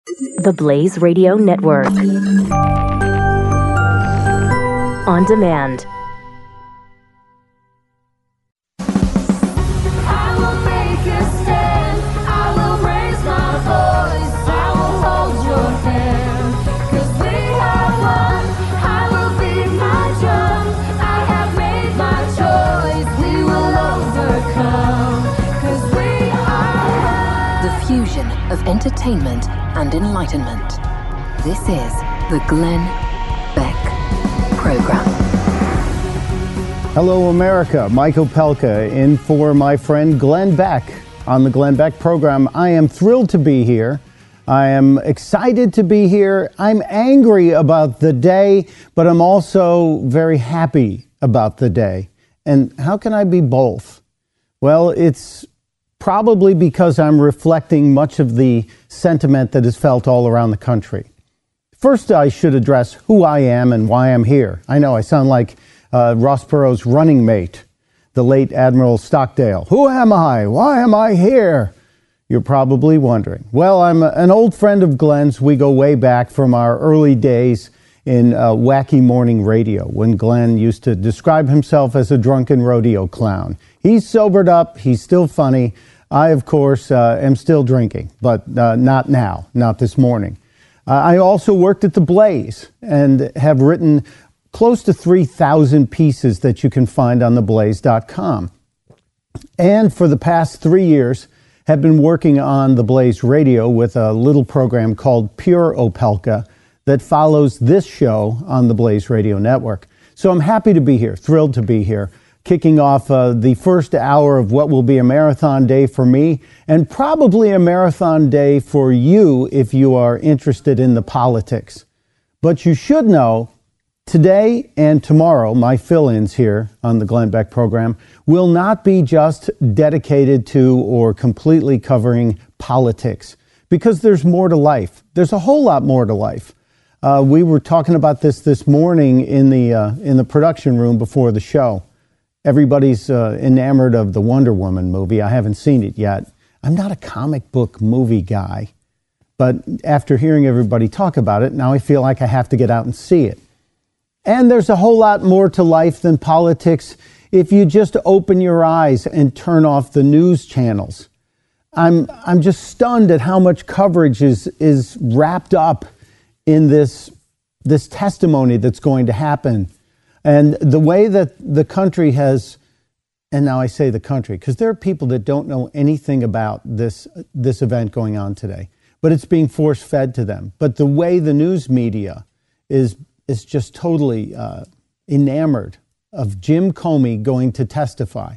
The Blaze Radio Network. On demand. Of entertainment and enlightenment. This is the Glenn Beck Program. Hello, America. Mike Opelka in for my friend Glenn Beck on the Glenn Beck Program. I am thrilled to be here. I am excited to be here. I'm angry about the day, but I'm also very happy about the day. And how can I be both? Well, it's probably because I'm reflecting much of the sentiment that is felt all around the country. First, I should address who I am and why I'm here. I know I sound like Ross Perot's running mate, the late Admiral Stockdale. Who am I? Why am I here? You're probably wondering. Well, I'm an old friend of Glenn's. We go way back from our early days in wacky morning radio, when Glenn used to describe himself as a drunken rodeo clown. He's sobered up. He's still funny. I, of course, am still drinking, but not now, not this morning. I also worked at The Blaze and have written close to 3,000 pieces that you can find on theblaze.com. And for the past 3 years, have been working on The Blaze Radio with a little program called Pure Opelka that follows this show on the Blaze Radio Network. So I'm happy to be here, thrilled to be here, kicking off the first hour of what will be a marathon day for me, and probably a marathon day for you if you are interested in the politics. But you should know, today and tomorrow, my fill-ins here on the Glenn Beck Program will not be just dedicated to or completely covering politics, because there's more to life. There's a whole lot more to life. We were talking about this morning in the production room before the show. Everybody's enamored of the Wonder Woman movie. I haven't seen it yet. I'm not a comic book movie guy, but after hearing everybody talk about it, now I feel like I have to get out and see it. And there's a whole lot more to life than politics if you just open your eyes and turn off the news channels. I'm just stunned at how much coverage is wrapped up in this testimony that's going to happen. And the way that the country has, and now I say the country, because there are people that don't know anything about this event going on today, but it's being force-fed to them. But the way the news media is just totally enamored of Jim Comey going to testify.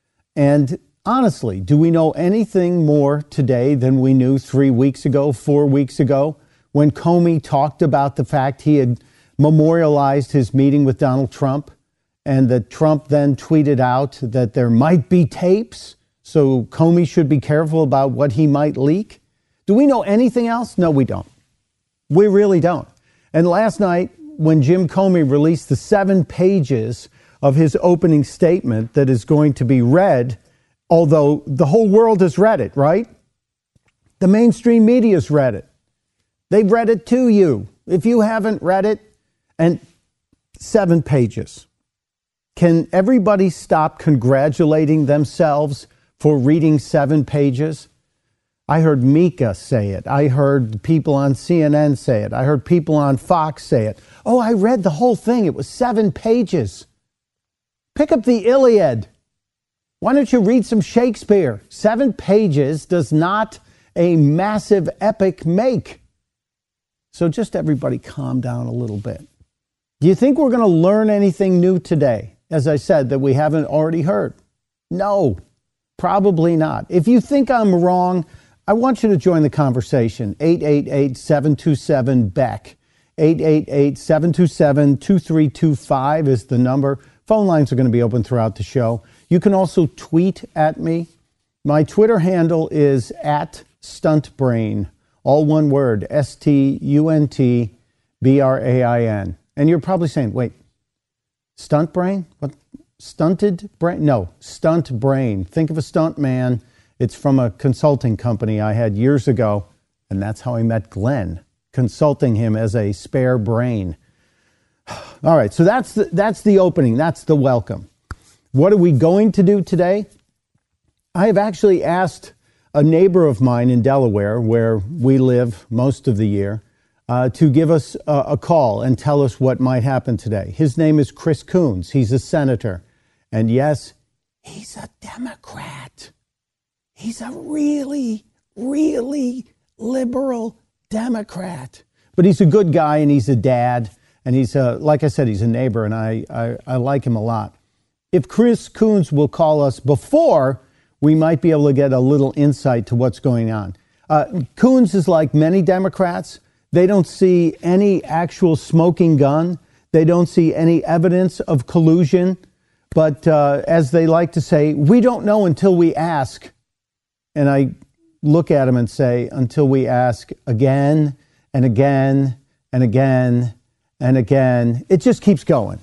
And honestly, do we know anything more today than we knew 3 weeks ago, 4 weeks ago, when Comey talked about the fact he had memorialized his meeting with Donald Trump, and that Trump then tweeted out that there might be tapes, so Comey should be careful about what he might leak? Do we know anything else? No, we don't. We really don't. And last night, when Jim Comey released the 7 pages of his opening statement that is going to be read, although the whole world has read it, right? The mainstream media's read it. They've read it to you. If you haven't read it, and 7 pages. Can everybody stop congratulating themselves for reading 7 pages? I heard Mika say it. I heard people on CNN say it. I heard people on Fox say it. Oh, I read the whole thing. It was 7 pages. Pick up the Iliad. Why don't you read some Shakespeare? 7 pages does not a massive epic make. So just everybody calm down a little bit. Do you think we're going to learn anything new today, as I said, that we haven't already heard? No, probably not. If you think I'm wrong, I want you to join the conversation. 888-727-BECK. 888-727-2325 is the number. Phone lines are going to be open throughout the show. You can also tweet at me. My Twitter handle is @StuntBrain. All one word, StuntBrain. And you're probably saying, wait, stunt brain? What? Stunted brain? No, stunt brain. Think of a stunt man. It's from a consulting company I had years ago. And that's how I met Glenn, consulting him as a spare brain. All right, so that's the opening. That's the welcome. What are we going to do today? I have actually asked a neighbor of mine in Delaware, where we live most of the year, to give us a call and tell us what might happen today. His name is Chris Coons. He's a senator. And yes, he's a Democrat. He's a really, really liberal Democrat. But he's a good guy, and he's a dad. And he's, like I said, he's a neighbor, and I like him a lot. If Chris Coons will call us before, we might be able to get a little insight to what's going on. Coons is like many Democrats. They don't see any actual smoking gun. They don't see any evidence of collusion. But as they like to say, we don't know until we ask. And I look at him and say, until we ask again and again and again and again. It just keeps going.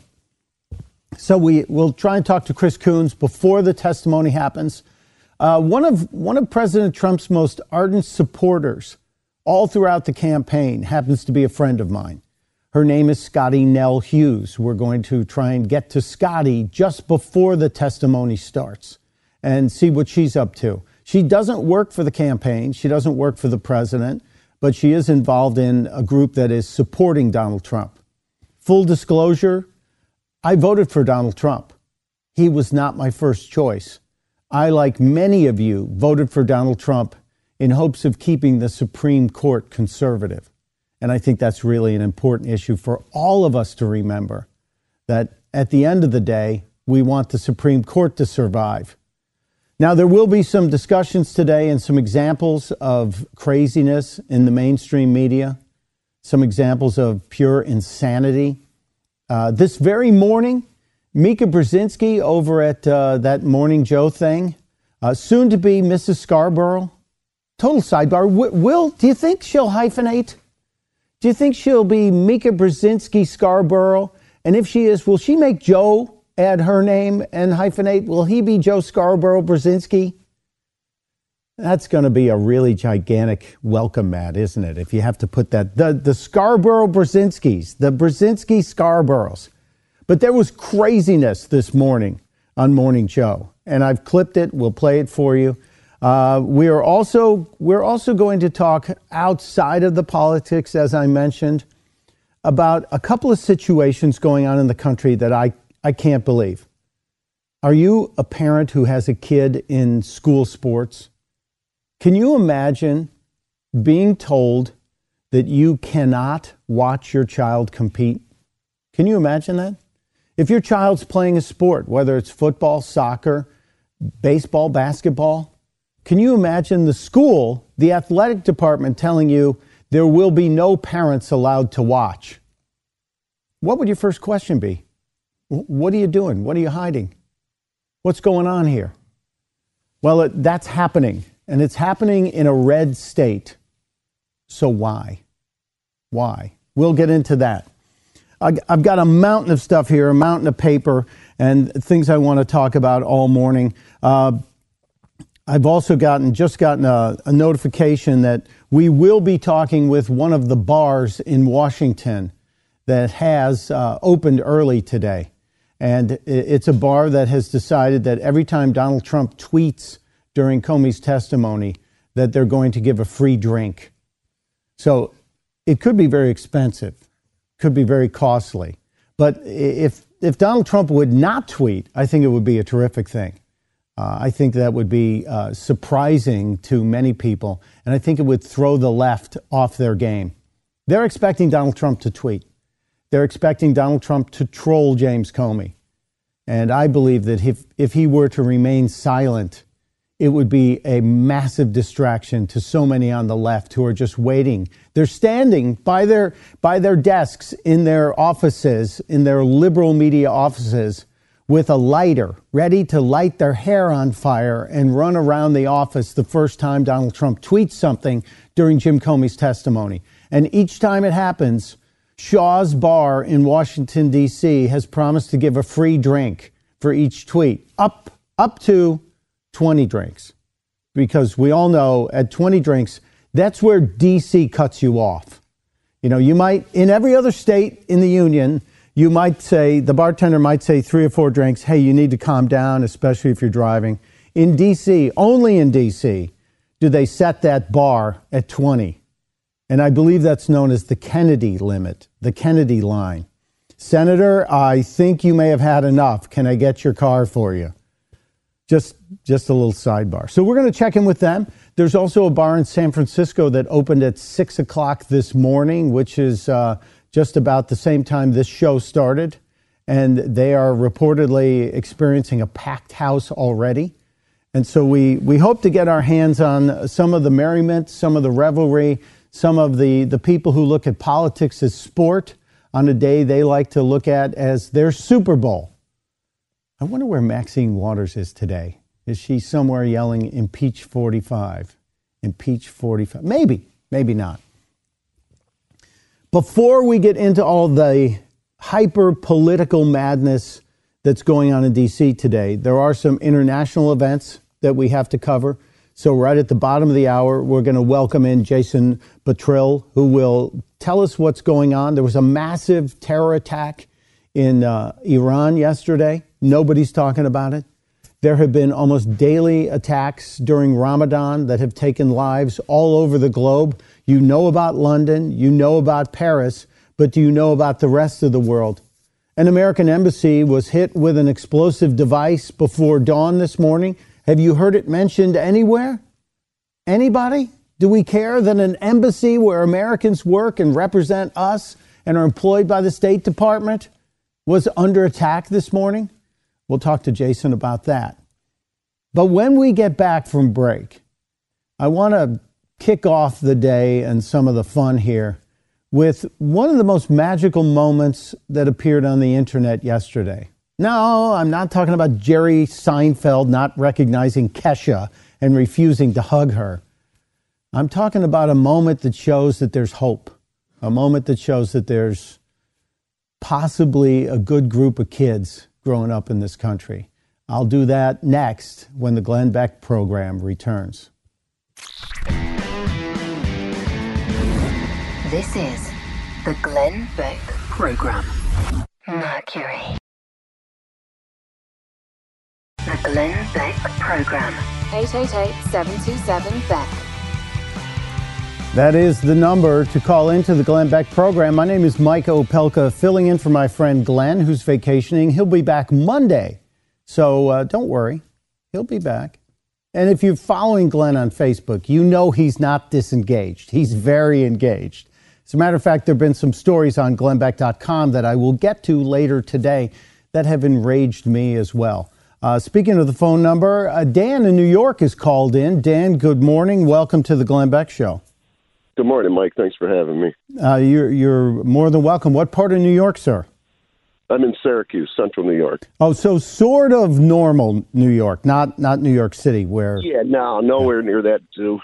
So we'll try and talk to Chris Coons before the testimony happens. One of President Trump's most ardent supporters all throughout the campaign happens to be a friend of mine. Her name is Scotty Nell Hughes. We're going to try and get to Scotty just before the testimony starts and see what she's up to. She doesn't work for the campaign. She doesn't work for the president, but she is involved in a group that is supporting Donald Trump. Full disclosure, I voted for Donald Trump. He was not my first choice. I, like many of you, voted for Donald Trump in hopes of keeping the Supreme Court conservative. And I think that's really an important issue for all of us to remember, that at the end of the day, we want the Supreme Court to survive. Now, there will be some discussions today and some examples of craziness in the mainstream media, some examples of pure insanity. This very morning, Mika Brzezinski over at that Morning Joe thing, soon to be Mrs. Scarborough. Total sidebar. Will, do you think she'll hyphenate? Do you think she'll be Mika Brzezinski Scarborough? And if she is, will she make Joe add her name and hyphenate? Will he be Joe Scarborough Brzezinski? That's going to be a really gigantic welcome mat, isn't it? If you have to put that. The Scarborough Brzezinskis, the Brzezinski Scarboroughs. But there was craziness this morning on Morning Joe, and I've clipped it. We'll play it for you. We're also going to talk outside of the politics, as I mentioned, about a couple of situations going on in the country that I can't believe. Are you a parent who has a kid in school sports? Can you imagine being told that you cannot watch your child compete? Can you imagine that? If your child's playing a sport, whether it's football, soccer, baseball, basketball, can you imagine the school, the athletic department telling you there will be no parents allowed to watch? What would your first question be? What are you doing? What are you hiding? What's going on here? Well, that's happening, and it's happening in a red state. So why? Why? We'll get into that. I've got a mountain of stuff here, a mountain of paper, and things I want to talk about all morning. I've also just gotten a notification that we will be talking with one of the bars in Washington that has opened early today. And it's a bar that has decided that every time Donald Trump tweets during Comey's testimony, that they're going to give a free drink. So it could be very expensive, could be very costly. But if Donald Trump would not tweet, I think it would be a terrific thing. I think that would be surprising to many people, and I think it would throw the left off their game. They're expecting Donald Trump to tweet. They're expecting Donald Trump to troll James Comey. And I believe that if he were to remain silent, it would be a massive distraction to so many on the left who are just waiting. They're standing by their desks in their offices, in their liberal media offices, with a lighter, ready to light their hair on fire and run around the office the first time Donald Trump tweets something during Jim Comey's testimony. And each time it happens, Shaw's Bar in Washington, D.C. has promised to give a free drink for each tweet, up to 20 drinks. Because we all know at 20 drinks, That's where D.C. cuts you off. You know, you might, in every other state in the union, you might say, the bartender might say 3 or 4 drinks, hey, you need to calm down, especially if you're driving. In D.C., only in D.C., do they set that bar at 20. And I believe that's known as the Kennedy limit, the Kennedy line. Senator, I think you may have had enough. Can I get your car for you? Just a little sidebar. So we're going to check in with them. There's also a bar in San Francisco that opened at 6 o'clock this morning, which is just about the same time this show started. And they are reportedly experiencing a packed house already. And so we hope to get our hands on some of the merriment, some of the revelry, some of the people who look at politics as sport on a day they like to look at as their Super Bowl. I wonder where Maxine Waters is today. Is she somewhere yelling, impeach 45? Impeach 45? Maybe not. Before we get into all the hyper-political madness that's going on in D.C. today, there are some international events that we have to cover. So right at the bottom of the hour, we're going to welcome in Jason Buttrill, who will tell us what's going on. There was a massive terror attack in Iran yesterday. Nobody's talking about it. There have been almost daily attacks during Ramadan that have taken lives all over the globe. You know about London, you know about Paris, but do you know about the rest of the world? An American embassy was hit with an explosive device before dawn this morning. Have you heard it mentioned anywhere? Anybody? Do we care that an embassy where Americans work and represent us and are employed by the State Department was under attack this morning? We'll talk to Jason about that. But when we get back from break, I want to kick off the day and some of the fun here with one of the most magical moments that appeared on the internet yesterday. No, I'm not talking about Jerry Seinfeld not recognizing Kesha and refusing to hug her. I'm talking about a moment that shows that there's hope, a moment that shows that there's possibly a good group of kids growing up in this country. I'll do that next when the Glenn Beck program returns. This is the Glenn Beck program. Mercury. The Glenn Beck program. 888-727-BECK. That is the number to call into the Glenn Beck program. My name is Mike Opelka, filling in for my friend Glenn, who's vacationing. He'll be back Monday, so don't worry. He'll be back. And if you're following Glenn on Facebook, you know he's not disengaged. He's very engaged. As a matter of fact, there have been some stories on glennbeck.com that I will get to later today that have enraged me as well. Speaking of the phone number, Dan in New York is called in. Dan, good morning. Welcome to the Glenn Beck Show. Good morning, Mike. Thanks for having me. You're more than welcome. What part of New York, sir? I'm in Syracuse, central New York. Oh, so sort of normal New York, not New York City, where... Yeah, no, nowhere near that zoo.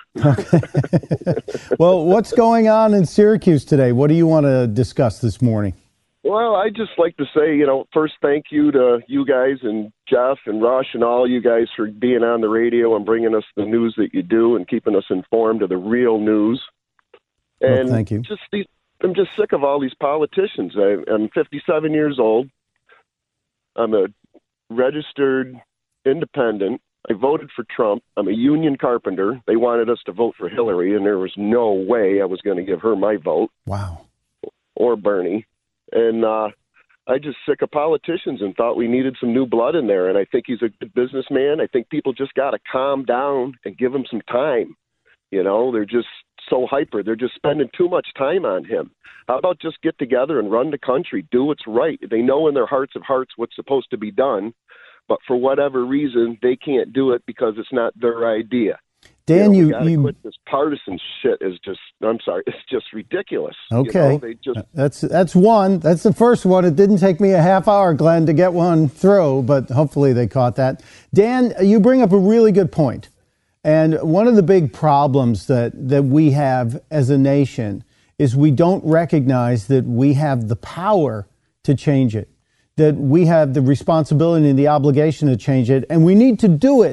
Well, what's going on in Syracuse today? What do you want to discuss this morning? Well, I'd just like to say, first thank you to you guys and Jeff and Rush and all you guys for being on the radio and bringing us the news that you do and keeping us informed of the real news. And well, thank you. I'm just sick of all these politicians. I'm 57 years old. I'm a registered independent. I voted for Trump. I'm a union carpenter. They wanted us to vote for Hillary, and there was no way I was going to give her my vote. Wow. Or Bernie. And I just sick of politicians and thought we needed some new blood in there. And I think he's a good businessman. I think people just got to calm down and give him some time. They're just so hyper. They're just spending too much time on him. How about just get together and run the country, do what's right? They know in their hearts of hearts what's supposed to be done, but for whatever reason, they can't do it because it's not their idea. Dan, you quit this partisan shit is just, I'm sorry, it's just ridiculous. Okay. That's one. That's the first one. It didn't take me a half hour, Glenn, to get one through, but hopefully they caught that. Dan, you bring up a really good point. And one of the big problems that we have as a nation is we don't recognize that we have the power to change it, that we have the responsibility and the obligation to change it, and we need to do it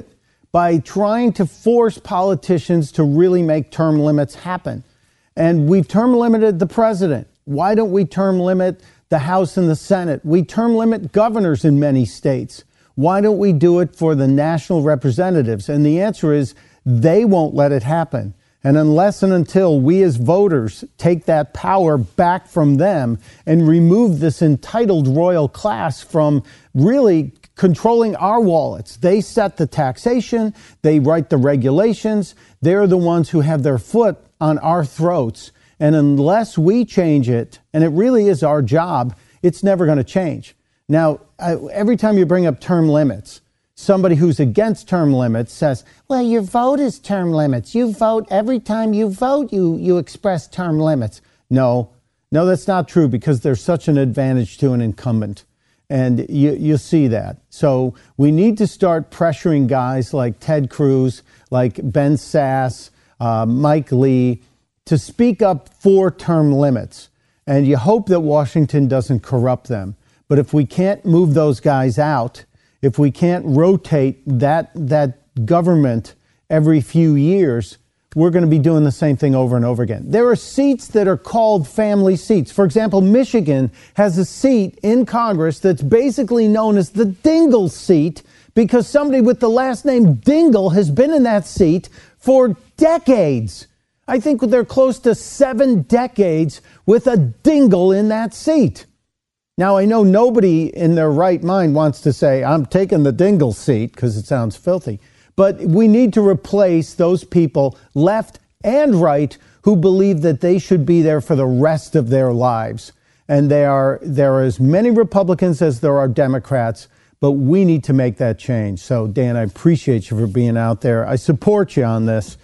by trying to force politicians to really make term limits happen. And we've term limited the president. Why don't we term limit the House and the Senate? We term limit governors in many states. Why don't we do it for the national representatives? And the answer is they won't let it happen. And unless and until we as voters take that power back from them and remove this entitled royal class from really controlling our wallets. They set the taxation, they write the regulations, they're the ones who have their foot on our throats. And unless we change it, and it really is our job, it's never going to change. Now, every time you bring up term limits, somebody who's against term limits says, well, your vote is term limits. You vote, every time you vote, you express term limits. No, that's not true, because there's such an advantage to an incumbent. And you see that. So we need to start pressuring guys like Ted Cruz, like Ben Sasse, Mike Lee, to speak up for term limits. And you hope that Washington doesn't corrupt them. But if we can't move those guys out, if we can't rotate that government every few years, we're going to be doing the same thing over and over again. There are seats that are called family seats. For example, Michigan has a seat in Congress that's basically known as the Dingell seat because somebody with the last name Dingell has been in that seat for decades. I think they're close to 7 decades with a Dingell in that seat. Now, I know nobody in their right mind wants to say, I'm taking the Dingell seat, because it sounds filthy. But we need to replace those people, left and right, who believe that they should be there for the rest of their lives. And there are as many Republicans as there are Democrats, but we need to make that change. So, Dan, I appreciate you for being out there. I support you on this.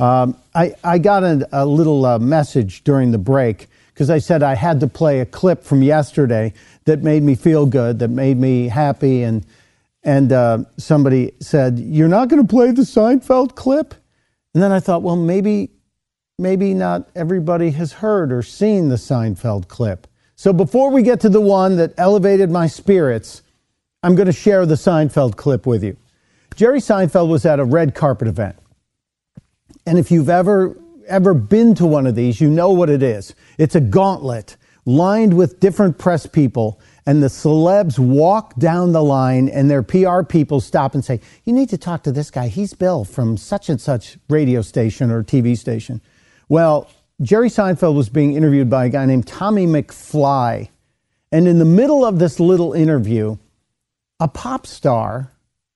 I got a little message during the break, because I said I had to play a clip from yesterday that made me feel good, that made me happy, and somebody said, you're not going to play the Seinfeld clip? And then I thought, well, maybe not everybody has heard or seen the Seinfeld clip. So before we get to the one that elevated my spirits, I'm going to share the Seinfeld clip with you. Jerry Seinfeld was at a red carpet event. And if you've ever been to one of these, you know what it is. It's a gauntlet lined with different press people, and the celebs walk down the line and their PR people stop and say, you need to talk to this guy. He's Bill from such and such radio station or TV station. Well, Jerry Seinfeld was being interviewed by a guy named Tommy McFly. And in the middle of this little interview, a pop star,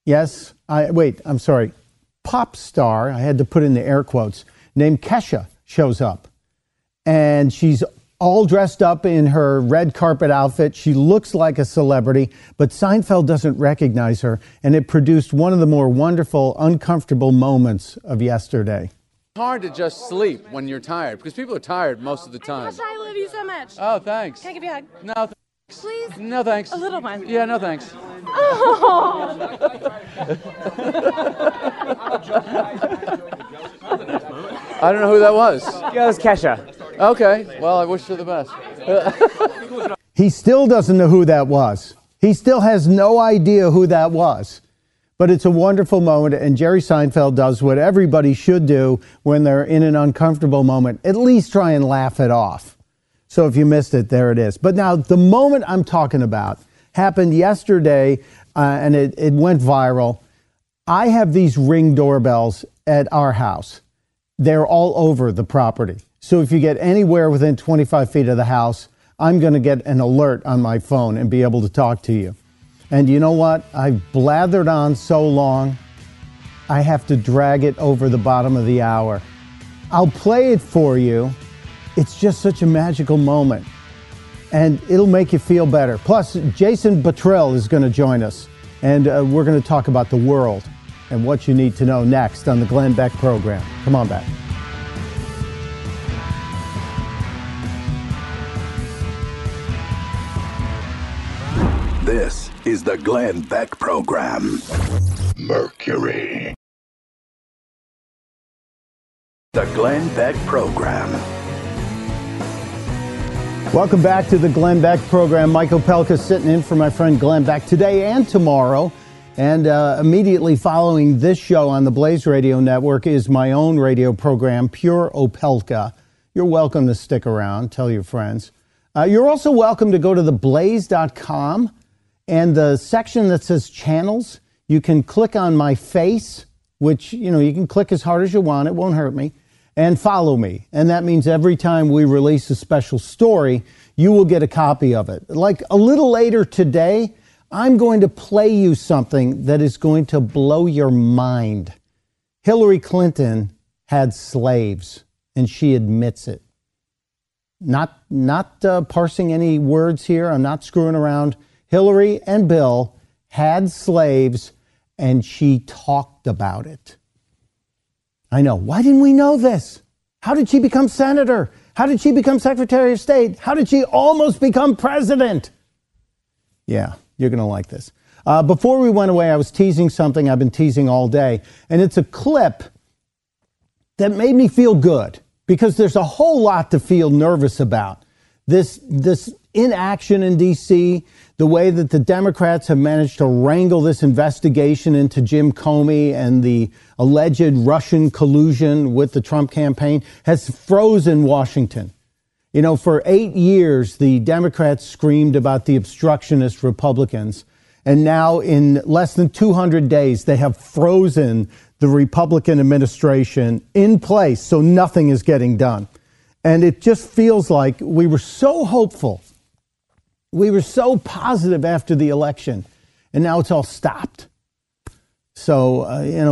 pop star, I had to put in the air quotes, named Kesha shows up. And she's all dressed up in her red carpet outfit. She looks like a celebrity, but Seinfeld doesn't recognize her. And it produced one of the more wonderful, uncomfortable moments of yesterday. It's hard to just sleep when you're tired, because people are tired most of the time. Gosh, I love you so much. Oh, thanks. Can I give you a hug? No, thanks. Please? No, thanks. A little one. Yeah, no, thanks. Oh. I don't know who that was. Yeah, it was Kesha. Okay, well, I wish her the best. He still doesn't know who that was. He still has no idea who that was. But it's a wonderful moment, and Jerry Seinfeld does what everybody should do when they're in an uncomfortable moment. At least try and laugh it off. So if you missed it, there it is. But now, the moment I'm talking about happened yesterday, and it went viral. I have these Ring doorbells at our house. They're all over the property. So if you get anywhere within 25 feet of the house, I'm going to get an alert on my phone and be able to talk to you. And you know what? I've blathered on so long, I have to drag it over the bottom of the hour. I'll play it for you. It's just such a magical moment. And it'll make you feel better. Plus, Jason Buttrill is going to join us. And we're going to talk about the world and what you need to know next on the Glenn Beck program. Come on back. This is the Glenn Beck program. Mercury. The Glenn Beck program. Welcome back to the Glenn Beck program. Michael Pelka sitting in for my friend Glenn Beck today and tomorrow. And immediately following this show on the Blaze Radio Network is my own radio program, Pure Opelka. You're welcome to stick around. Tell your friends. You're also welcome to go to theblaze.com, and the section that says channels, you can click on my face, which, you know, you can click as hard as you want. It won't hurt me. And follow me. And that means every time we release a special story, you will get a copy of it. Like a little later today, I'm going to play you something that is going to blow your mind. Hillary Clinton had slaves, and she admits it. Not parsing any words here. I'm not screwing around. Hillary and Bill had slaves, and she talked about it. I know. Why didn't we know this? How did she become senator? How did she become Secretary of State? How did she almost become president? Yeah. You're going to like this. Before we went away, I was teasing something I've been teasing all day, and it's a clip that made me feel good because there's a whole lot to feel nervous about. This inaction in D.C., the way that the Democrats have managed to wrangle this investigation into Jim Comey and the alleged Russian collusion with the Trump campaign has frozen Washington. You know, for 8 years, the Democrats screamed about the obstructionist Republicans. And now in less than 200 days, they have frozen the Republican administration in place. So nothing is getting done. And it just feels like we were so hopeful. We were so positive after the election. And now it's all stopped. So,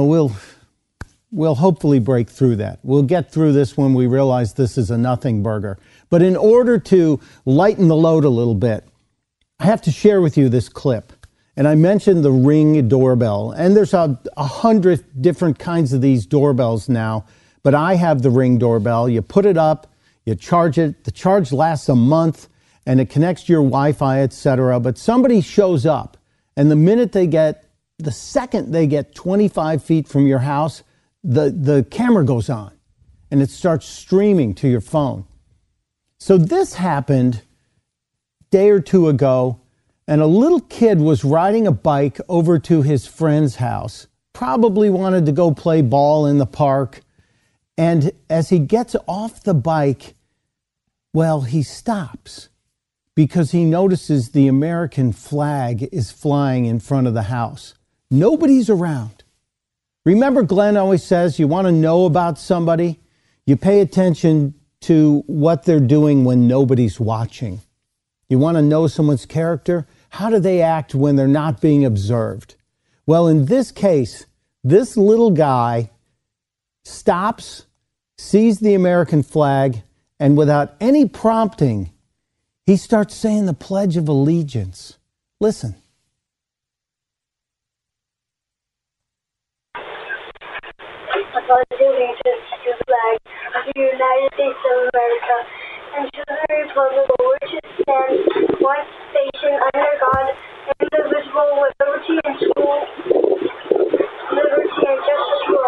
we'll hopefully break through that. We'll get through this when we realize this is a nothing burger. But in order to lighten the load a little bit, I have to share with you this clip. And I mentioned the Ring doorbell. And there's 100 different kinds of these doorbells now. But I have the Ring doorbell. You put it up, you charge it. The charge lasts a month, and it connects to your Wi-Fi, etc. But somebody shows up, and the second they get 25 feet from your house, the camera goes on, and it starts streaming to your phone. So this happened a day or two ago, and a little kid was riding a bike over to his friend's house, probably wanted to go play ball in the park. And as he gets off the bike, well, he stops because he notices the American flag is flying in front of the house. Nobody's around. Remember, Glenn always says you want to know about somebody, you pay attention to what they're doing when nobody's watching. You want to know someone's character? How do they act when they're not being observed? Well, in this case, this little guy stops, sees the American flag, and without any prompting, he starts saying the Pledge of Allegiance. Listen. I pledge allegiance to the flag of the United States of America and to the republic for which it stands, one nation under God, indivisible, with liberty and justice for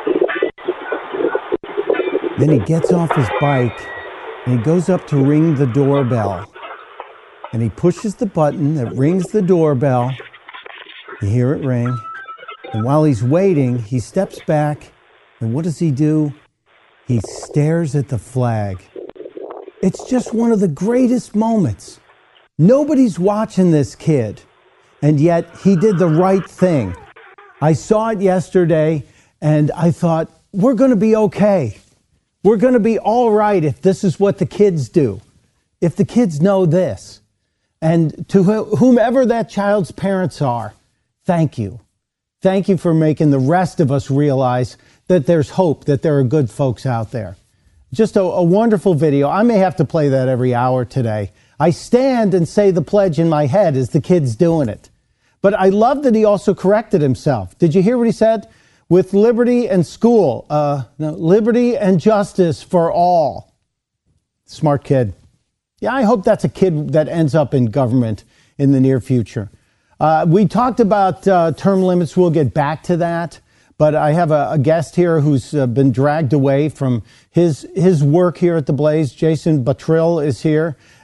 all. Then he gets off his bike and he goes up to ring the doorbell. And he pushes the button that rings the doorbell. You hear it ring. And while he's waiting, he steps back. And what does he do? He stares at the flag. It's just one of the greatest moments. Nobody's watching this kid. And yet he did the right thing. I saw it yesterday and I thought, we're going to be okay. We're going to be all right if this is what the kids do. If the kids know this. And to whomever that child's parents are, thank you. Thank you for making the rest of us realize that there's hope, that there are good folks out there. Just a wonderful video. I may have to play that every hour today. I stand and say the pledge in my head as the kid's doing it. But I love that he also corrected himself. Did you hear what he said? With liberty and liberty and justice for all. Smart kid. Yeah, I hope that's a kid that ends up in government in the near future. We talked about term limits. We'll get back to that. But I have a guest here who's been dragged away from his work here at the Blaze. Jason Buttrill is here.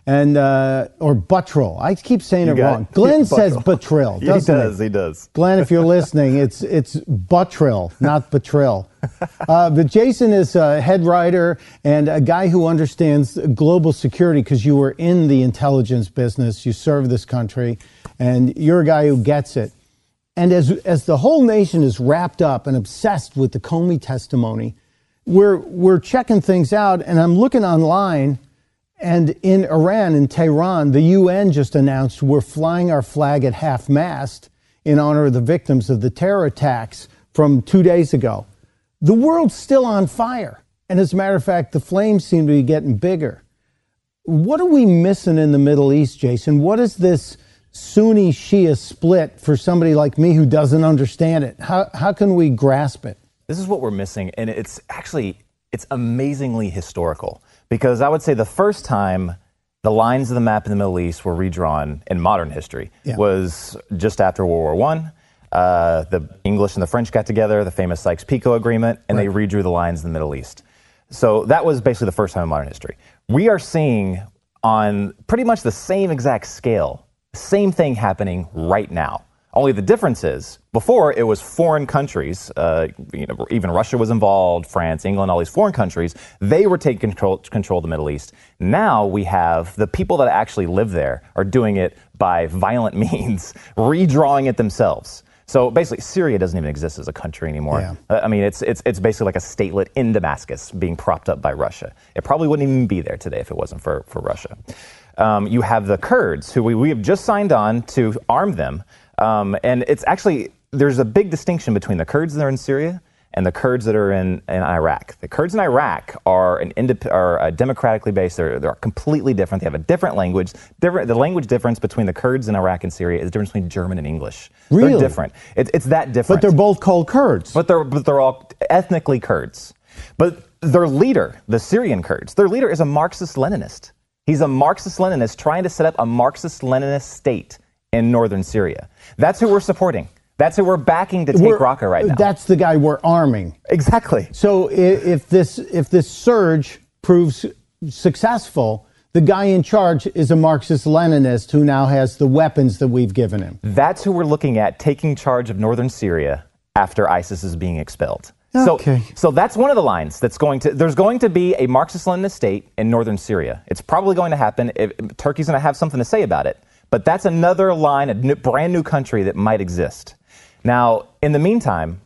and or Buttrill. I keep saying it wrong. Glenn says Buttrill, doesn't He does. Glenn, if you're listening, it's Buttrill, not Buttrill. But Jason is a head writer and a guy who understands global security because you were in the intelligence business. You serve this country, and you're a guy who gets it. And as the whole nation is wrapped up and obsessed with the Comey testimony, we're checking things out, and I'm looking online. And in Iran, in Tehran, the UN just announced we're flying our flag at half-mast in honor of the victims of the terror attacks from 2 days ago. The world's still on fire. And as a matter of fact, the flames seem to be getting bigger. What are we missing in the Middle East, Jason? What is this Sunni Shia split for somebody like me who doesn't understand it? How can we grasp it? This is what we're missing, and it's amazingly historical. Because I would say the first time the lines of the map in the Middle East were redrawn in modern history was just after World War I. The English and the French got together, the famous Sykes-Picot Agreement, and they redrew the lines in the Middle East. So that was basically the first time in modern history. We are seeing on pretty much the same exact scale, same thing happening right now. Only the difference is, before it was foreign countries, even Russia was involved, France, England, all these foreign countries, they were taking control of the Middle East. Now we have the people that actually live there are doing it by violent means, redrawing it themselves. So basically, Syria doesn't even exist as a country anymore. Yeah. I mean, it's basically like a statelet in Damascus being propped up by Russia. It probably wouldn't even be there today if it wasn't for Russia. You have the Kurds, who we have just signed on to arm them. And it's actually, there's a big distinction between the Kurds that are in Syria and the Kurds that are in Iraq. The Kurds in Iraq are democratically based. They're completely different. They have a different language. The language difference between the Kurds in Iraq and Syria is the difference between German and English. Really? They're different. It's that different. But they're both called Kurds. But they're all ethnically Kurds. But their leader, the Syrian Kurds, their leader is a Marxist-Leninist. He's a Marxist-Leninist trying to set up a Marxist-Leninist state in northern Syria. That's who we're supporting. That's who we're backing to take Raqqa right now. That's the guy we're arming. Exactly. So if this surge proves successful, the guy in charge is a Marxist-Leninist who now has the weapons that we've given him. That's who we're looking at taking charge of northern Syria after ISIS is being expelled. Okay. So that's one of the lines that's there's going to be a Marxist-Leninist state in northern Syria. It's probably going to happen. Turkey's going to have something to say about it. But that's another line, a brand new country that might exist. Now, in the meantime,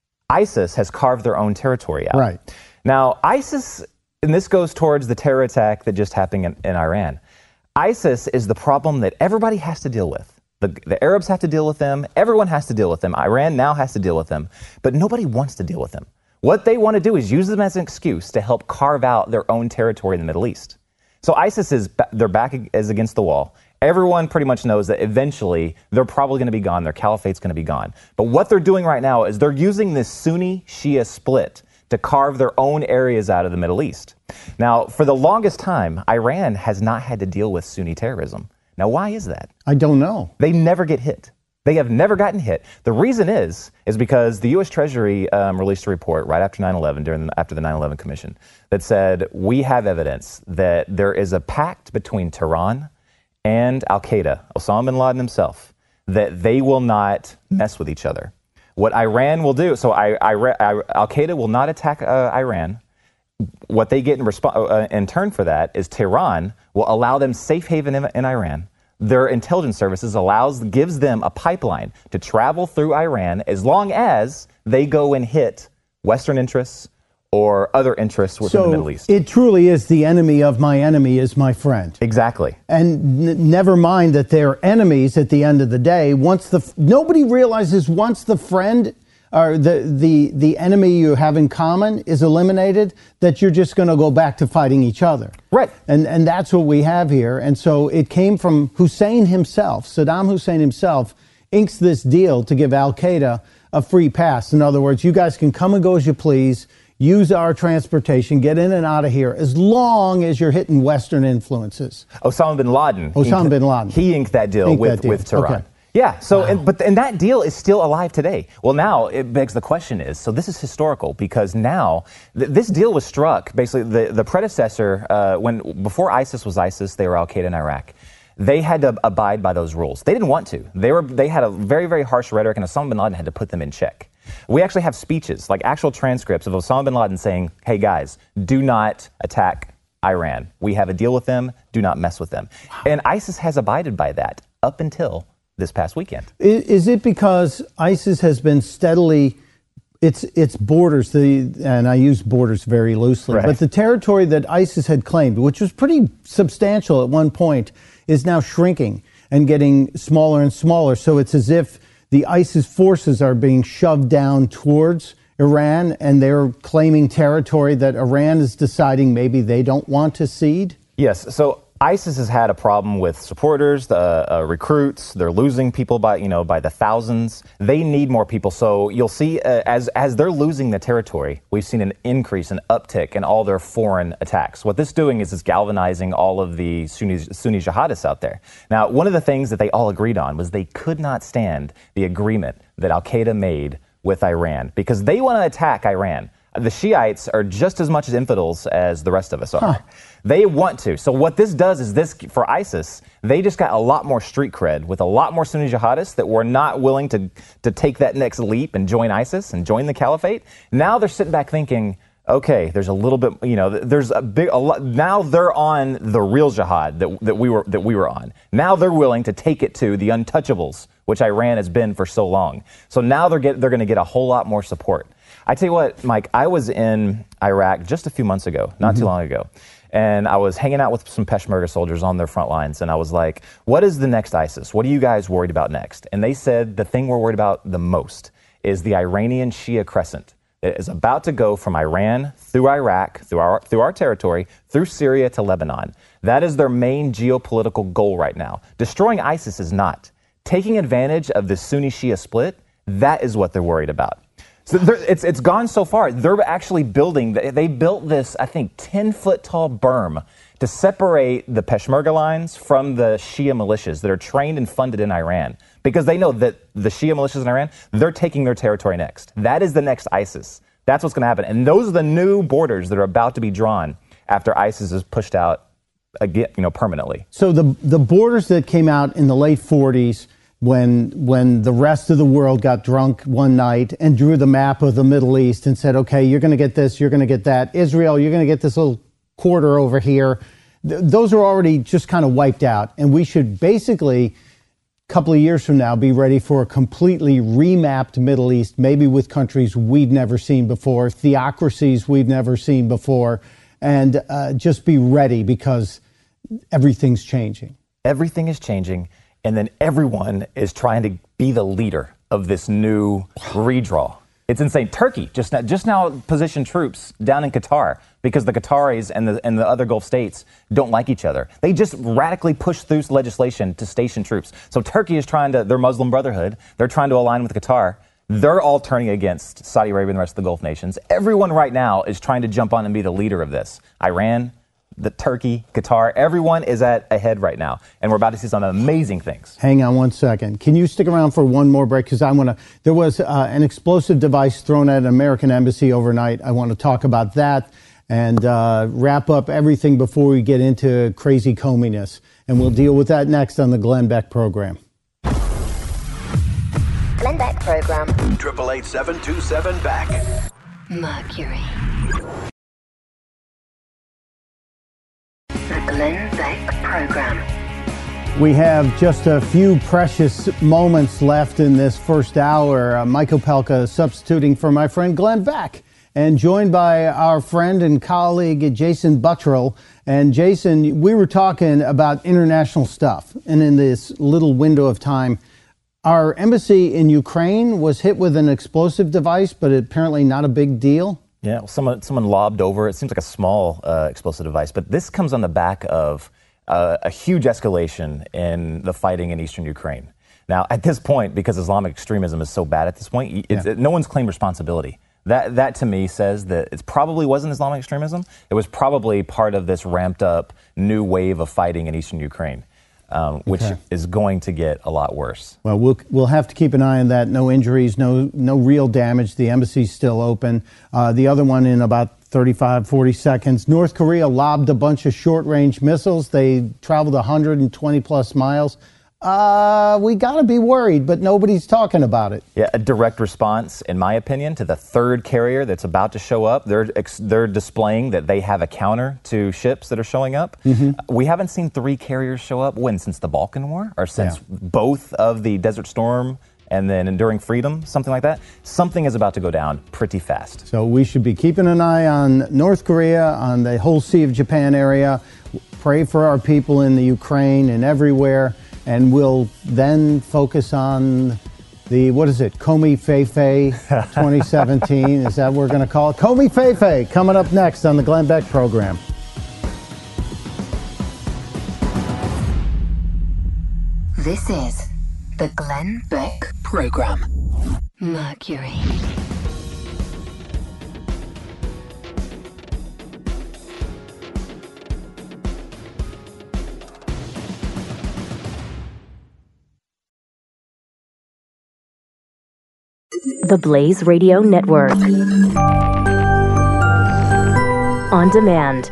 ISIS has carved their own territory out. Right. Now, ISIS, and this goes towards the terror attack that just happened in Iran. ISIS is the problem that everybody has to deal with. The Arabs have to deal with them. Everyone has to deal with them. Iran now has to deal with them. But nobody wants to deal with them. What they want to do is use them as an excuse to help carve out their own territory in the Middle East. So ISIS their back is against the wall. Everyone pretty much knows that eventually they're probably going to be gone. Their caliphate's going to be gone. But what they're doing right now is they're using this Sunni-Shia split to carve their own areas out of the Middle East. Now, for the longest time, Iran has not had to deal with Sunni terrorism. Now, why is that? I don't know. They never get hit. They have never gotten hit. The reason is because the U.S. Treasury released a report right after 9/11, after the 9/11 Commission, that said we have evidence that there is a pact between Tehran and Al-Qaeda, Osama bin Laden himself, that they will not mess with each other. What Iran will do, so Al-Qaeda will not attack Iran. What they get in turn for that is Tehran will allow them safe haven in Iran. Their intelligence services gives them a pipeline to travel through Iran as long as they go and hit Western interests or other interests within the Middle East. It truly is the enemy of my enemy is my friend. Exactly. And never mind that they're enemies at the end of the day. Nobody realizes once the friend or the enemy you have in common is eliminated, that you're just going to go back to fighting each other. Right. And that's what we have here. And so it came from Hussein himself. Saddam Hussein himself inks this deal to give Al-Qaeda a free pass. In other words, you guys can come and go as you please, use our transportation, get in and out of here, as long as you're hitting Western influences. Osama bin Laden. He inked that deal with Tehran. Okay. Yeah. So, and that deal is still alive today. Well, now it begs the question is, so this is historical because now this deal was struck. Basically, the predecessor, before ISIS was ISIS, they were Al Qaeda in Iraq. They had to abide by those rules. They didn't want to. They had a very, very harsh rhetoric, and Osama bin Laden had to put them in check. We actually have speeches, like actual transcripts of Osama bin Laden saying, "Hey guys, do not attack Iran. We have a deal with them. Do not mess with them." Wow. And ISIS has abided by that up until this past weekend. Is it because ISIS has been steadily, its borders, and I use borders very loosely, right, but the territory that ISIS had claimed, which was pretty substantial at one point, is now shrinking and getting smaller and smaller. So it's as if the ISIS forces are being shoved down towards Iran, and they're claiming territory that Iran is deciding maybe they don't want to cede? Yes. So ISIS has had a problem with supporters, the recruits. They're losing people by the thousands. They need more people. So you'll see as they're losing the territory, we've seen an increase, an uptick in all their foreign attacks. What this is doing is it's galvanizing all of the Sunni jihadists out there. Now, one of the things that they all agreed on was they could not stand the agreement that Al Qaeda made with Iran because they want to attack Iran. The Shiites are just as much as infidels as the rest of us are. Huh. They want to. So what this does is this, for ISIS, they just got a lot more street cred with a lot more Sunni jihadists that were not willing to take that next leap and join ISIS and join the caliphate. Now they're sitting back thinking, okay, there's a little bit, there's a lot. Now they're on the real jihad that we were on. Now they're willing to take it to the untouchables, which Iran has been for so long. So now they're going to get a whole lot more support. I tell you what, Mike, I was in Iraq just a few months ago, not too long ago, and I was hanging out with some Peshmerga soldiers on their front lines, and I was like, what is the next ISIS? What are you guys worried about next? And they said the thing we're worried about the most is the Iranian Shia Crescent. It is about to go from Iran through Iraq, through our territory, through Syria to Lebanon. That is their main geopolitical goal right now. Destroying ISIS is not. Taking advantage of the Sunni-Shia split, that is what they're worried about. So it's gone so far. They're actually they built this, I think, 10-foot tall berm to separate the Peshmerga lines from the Shia militias that are trained and funded in Iran. Because they know that the Shia militias in Iran, they're taking their territory next. That is the next ISIS. That's what's going to happen. And those are the new borders that are about to be drawn after ISIS is pushed out again, permanently. So the borders that came out in the late 40s, when the rest of the world got drunk one night and drew the map of the Middle East and said, okay, you're going to get this, you're going to get that. Israel, you're going to get this little quarter over here. Those are already just kind of wiped out. And we should basically, a couple of years from now, be ready for a completely remapped Middle East, maybe with countries we've never seen before, theocracies we've never seen before, and just be ready because everything's changing. Everything is changing. And then everyone is trying to be the leader of this new redraw. It's insane. Turkey just now positioned troops down in Qatar because the Qataris and the other Gulf states don't like each other. They just radically pushed through legislation to station troops. So Turkey is their Muslim Brotherhood, they're trying to align with Qatar. They're all turning against Saudi Arabia and the rest of the Gulf nations. Everyone right now is trying to jump on and be the leader of this. Iran, the Turkey, Qatar, everyone is at a head right now, and we're about to see some amazing things. Hang on one second. Can you stick around for one more break? Because there was an explosive device thrown at an American embassy overnight. I want to talk about that and wrap up everything before we get into crazy cominess. And we'll deal with that next on the Glenn Beck Program. Glenn Beck Program. 888-727-BECK. Mercury. The Glenn Beck Program. We have just a few precious moments left in this first hour. Mike Opelka substituting for my friend Glenn Beck, and joined by our friend and colleague Jason Buttrill. And Jason, we were talking about international stuff, and in this little window of time, our embassy in Ukraine was hit with an explosive device, but apparently not a big deal. Yeah, someone lobbed over. It seems like a small explosive device, but this comes on the back of a huge escalation in the fighting in eastern Ukraine. Now, at this point, because Islamic extremism is so bad at this point, no one's claimed responsibility. That to me says that it probably wasn't Islamic extremism. It was probably part of this ramped up new wave of fighting in eastern Ukraine. which is going to get a lot worse. Well, we'll have to keep an eye on that. No injuries, no real damage. The embassy's still open. The other one in about 35, 40 seconds. North Korea lobbed a bunch of short-range missiles. They traveled 120 plus miles. We got to be worried, but nobody's talking about it. Yeah, a direct response, in my opinion, to the third carrier that's about to show up. They're displaying that they have a counter to ships that are showing up. We haven't seen 3 carriers show up, since the Balkan War, or since both of the Desert Storm and then Enduring Freedom, something like that. Something is about to go down pretty fast. So we should be keeping an eye on North Korea, on the whole Sea of Japan area. Pray for our people in the Ukraine and everywhere. And we'll then focus on the, Komi Feifei 2017. Is that what we're going to call it? Komi Feifei coming up next on the Glenn Beck program. This is the Glenn Beck program. Mercury. The Blaze Radio Network. On demand.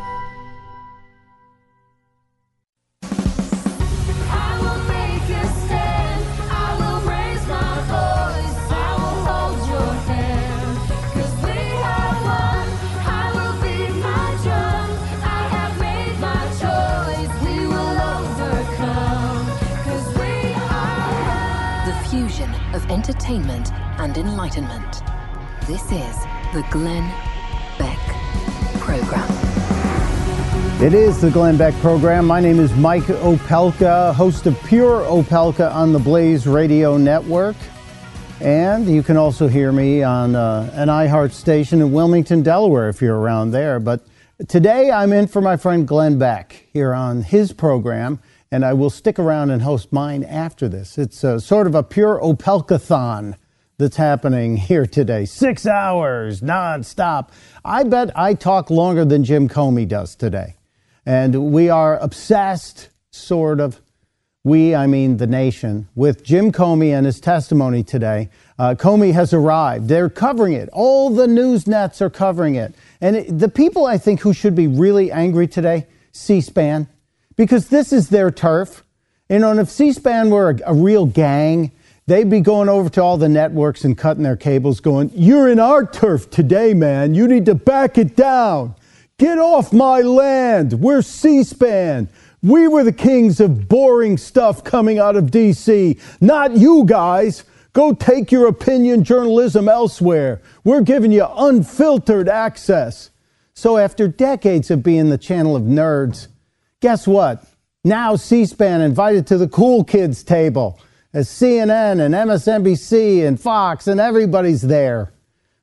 Entertainment and enlightenment. This is the Glenn Beck program. It is the Glenn Beck program. My name is Mike Opelka, host of Pure Opelka on the Blaze Radio Network. And you can also hear me on an iHeart station in Wilmington, Delaware, if you're around there. But today I'm in for my friend Glenn Beck here on his program. And I will stick around and host mine after this. It's sort of a Pure Opelka-thon that's happening here today. 6 hours, nonstop. I bet I talk longer than Jim Comey does today. And we are obsessed, sort of, I mean the nation, with Jim Comey and his testimony today. Comey has arrived. They're covering it. All the news nets are covering it. And the people I think who should be really angry today, C-SPAN, because this is their turf. And if C-SPAN were a real gang, they'd be going over to all the networks and cutting their cables going, "You're in our turf today, man. You need to back it down. Get off my land. We're C-SPAN. We were the kings of boring stuff coming out of D.C., not you guys. Go take your opinion journalism elsewhere. We're giving you unfiltered access." So after decades of being the channel of nerds, guess what? Now C-SPAN invited to the cool kids table as CNN and MSNBC and Fox and everybody's there.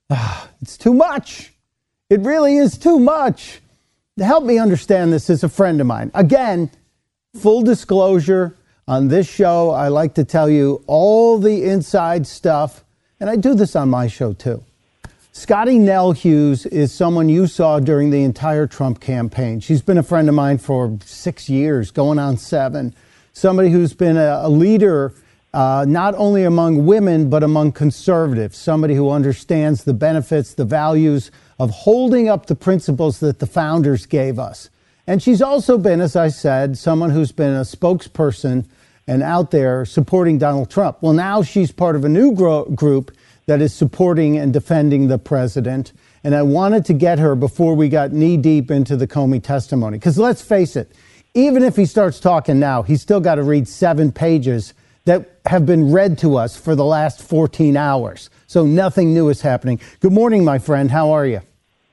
It's too much. It really is too much. To help me understand this is a friend of mine. Again, full disclosure, on this show, I like to tell you all the inside stuff, and I do this on my show too. Scotty Nell Hughes is someone you saw during the entire Trump campaign. She's been a friend of mine for 6 years, going on 7. Somebody who's been a leader not only among women, but among conservatives. Somebody who understands the benefits, the values of holding up the principles that the founders gave us. And she's also been, as I said, someone who's been a spokesperson and out there supporting Donald Trump. Well, now she's part of a new group that is supporting and defending the president. And I wanted to get her before we got knee-deep into the Comey testimony. Because let's face it, even if he starts talking now, he's still got to read 7 pages that have been read to us for the last 14 hours. So nothing new is happening. Good morning, my friend. How are you?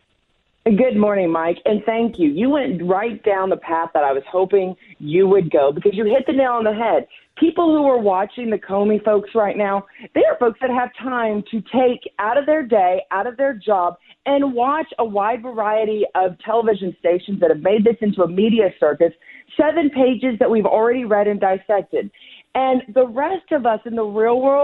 Good morning, Mike, and thank you. You went right down the path that I was hoping you would go because you hit the nail on the head. People who are watching the Comey folks right now, they are folks that have time to take out of their day, out of their job, and watch a wide variety of television stations that have made this into a media circus, 7 pages that we've already read and dissected. And the rest of us in the real world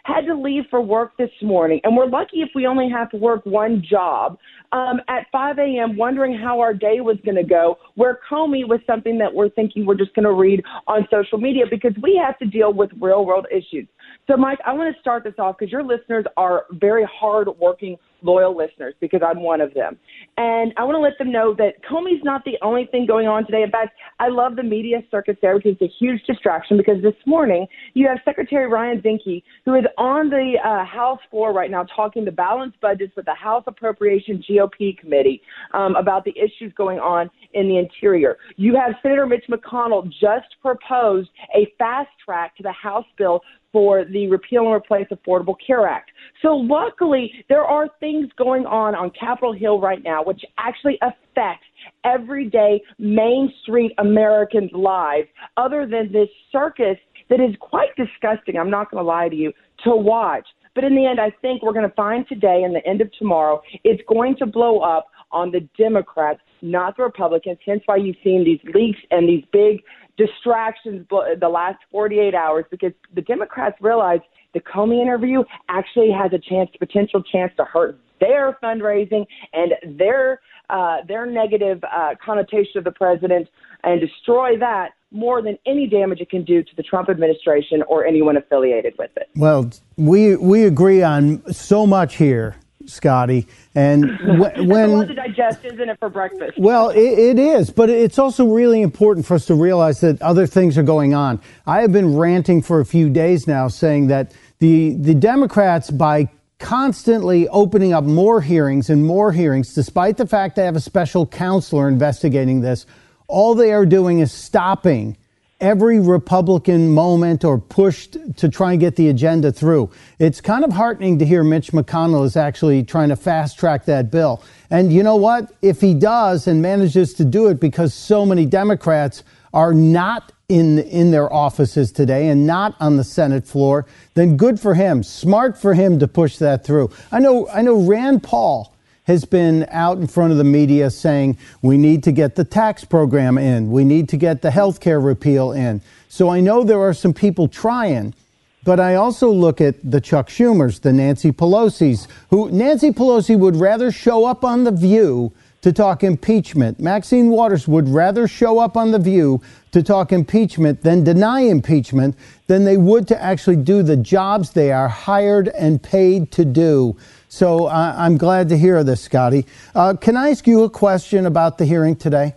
had to leave for work this morning, and we're lucky if we only have to work one job, at 5 a.m. wondering how our day was going to go, where Comey was something that we're thinking we're just going to read on social media because we have to deal with real-world issues. So, Mike, I want to start this off because your listeners are very hard-working, loyal listeners because I'm one of them. And I want to let them know that Comey's not the only thing going on today. In fact, I love the media circus there because it's a huge distraction because this morning you have Secretary Ryan Zinke, who is on the House floor right now talking the balanced budgets with the House Appropriation GOP Committee about the issues going on in the interior. You have Senator Mitch McConnell just proposed a fast track to the House bill for the Repeal and Replace Affordable Care Act. So luckily, there are things going on Capitol Hill right now which actually affect everyday Main Street Americans' lives other than this circus that is quite disgusting, I'm not going to lie to you, to watch. But in the end, I think we're going to find today and the end of tomorrow, it's going to blow up on the Democrats, not the Republicans, hence why you've seen these leaks and these big distractions the last 48 hours because the Democrats realize the Comey interview actually has a potential chance to hurt their fundraising and their negative connotation of the president and destroy that more than any damage it can do to the Trump administration or anyone affiliated with it. Well, we agree on so much here, Scotty. And when it's a lot to digest, isn't it, for breakfast? Well, it is, but it's also really important for us to realize that other things are going on. I have been ranting for a few days now saying that the Democrats, by constantly opening up more hearings, despite the fact they have a special counselor investigating this, all they are doing is stopping every Republican moment or push to try and get the agenda through. It's kind of heartening to hear Mitch McConnell is actually trying to fast track that bill. And you know what? If he does and manages to do it because so many Democrats are not in their offices today and not on the Senate floor, then good for him. Smart for him to push that through. I know Rand Paul has been out in front of the media saying we need to get the tax program in. We need to get the health care repeal in. So I know there are some people trying, but I also look at the Chuck Schumers, the Nancy Pelosi's, who Nancy Pelosi would rather show up on The View to talk impeachment. Maxine Waters would rather show up on The View to talk impeachment than deny impeachment than they would to actually do the jobs they are hired and paid to do. So I'm glad to hear this, Scotty. Can I ask you a question about the hearing today?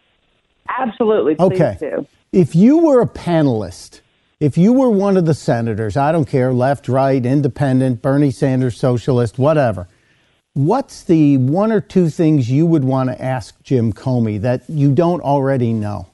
Absolutely. Please do. If you were a panelist, if you were one of the senators, I don't care, left, right, independent, Bernie Sanders, socialist, whatever, what's the one or two things you would want to ask Jim Comey that you don't already know?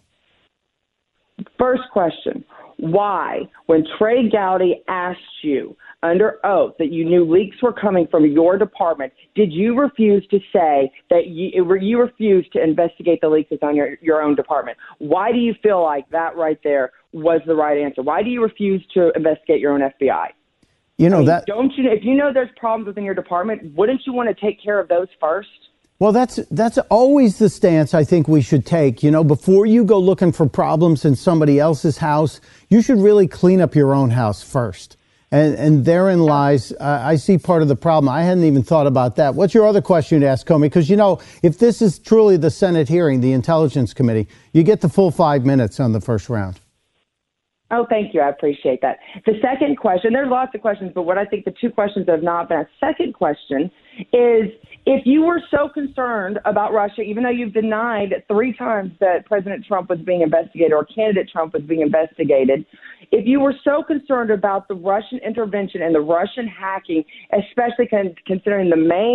First question, why, when Trey Gowdy asked you under oath that you knew leaks were coming from your department, did you refuse to say that you refused to investigate the leaks that's on your own department? Why do you feel like that right there was the right answer? Why do you refuse to investigate your own FBI? You know, don't you? If you know there's problems within your department, wouldn't you want to take care of those first? Well, that's always the stance I think we should take. You know, before you go looking for problems in somebody else's house, you should really clean up your own house first. And therein lies, I see part of the problem. I hadn't even thought about that. What's your other question to ask Comey? Because, you know, if this is truly the Senate hearing, the Intelligence Committee, you get the full 5 minutes on the first round. Oh, thank you. I appreciate that. The second question, there's lots of questions, but what I think the two questions that have not been asked. Second question is, if you were so concerned about Russia, even though you've denied 3 times that President Trump was being investigated or candidate Trump was being investigated, if you were so concerned about the Russian intervention and the Russian hacking, especially considering the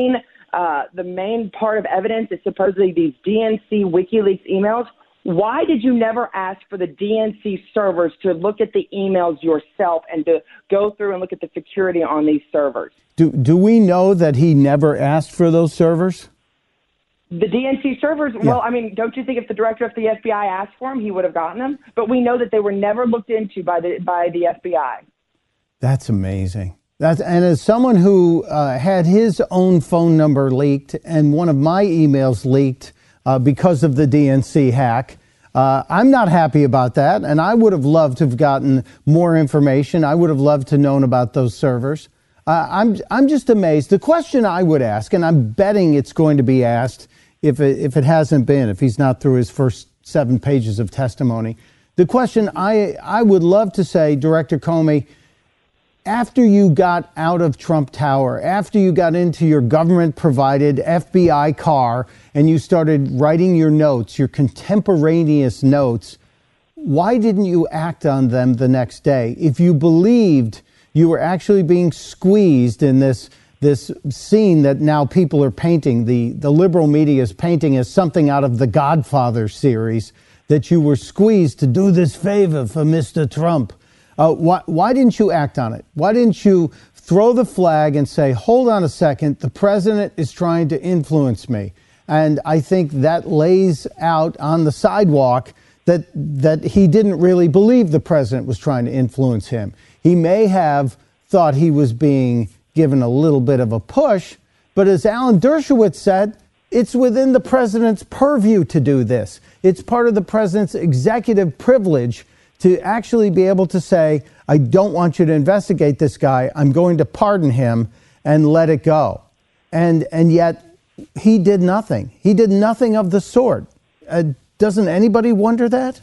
main part of evidence is supposedly these DNC WikiLeaks emails, why did you never ask for the DNC servers to look at the emails yourself and to go through and look at the security on these servers? Do we know that he never asked for those servers? The DNC servers, Yeah. well, I mean, don't you think if the director of the FBI asked for them, he would have gotten them? But we know that they were never looked into by the FBI. That's amazing. And as someone who had his own phone number leaked and one of my emails leaked because of the DNC hack, I'm not happy about that, and I would have loved to have gotten more information. I would have loved to known about those servers. I'm just amazed. The question I would ask, and I'm betting it's going to be asked if it hasn't been, if he's not through his first 7 pages of testimony. The question I would love to say, Director Comey, after you got out of Trump Tower, after you got into your government-provided FBI car and you started writing your notes, your contemporaneous notes, why didn't you act on them the next day? If you believed you were actually being squeezed in this scene that now people are painting, the liberal media is painting as something out of the Godfather series, that you were squeezed to do this favor for Mr. Trump. Why didn't you act on it? Why didn't you throw the flag and say, hold on a second, the president is trying to influence me? And I think that lays out on the sidewalk that he didn't really believe the president was trying to influence him. He may have thought he was being given a little bit of a push, but as Alan Dershowitz said, it's within the president's purview to do this. It's part of the president's executive privilege to actually be able to say, I don't want you to investigate this guy. I'm going to pardon him and let it go. And yet he did nothing. He did nothing of the sort. Doesn't anybody wonder that?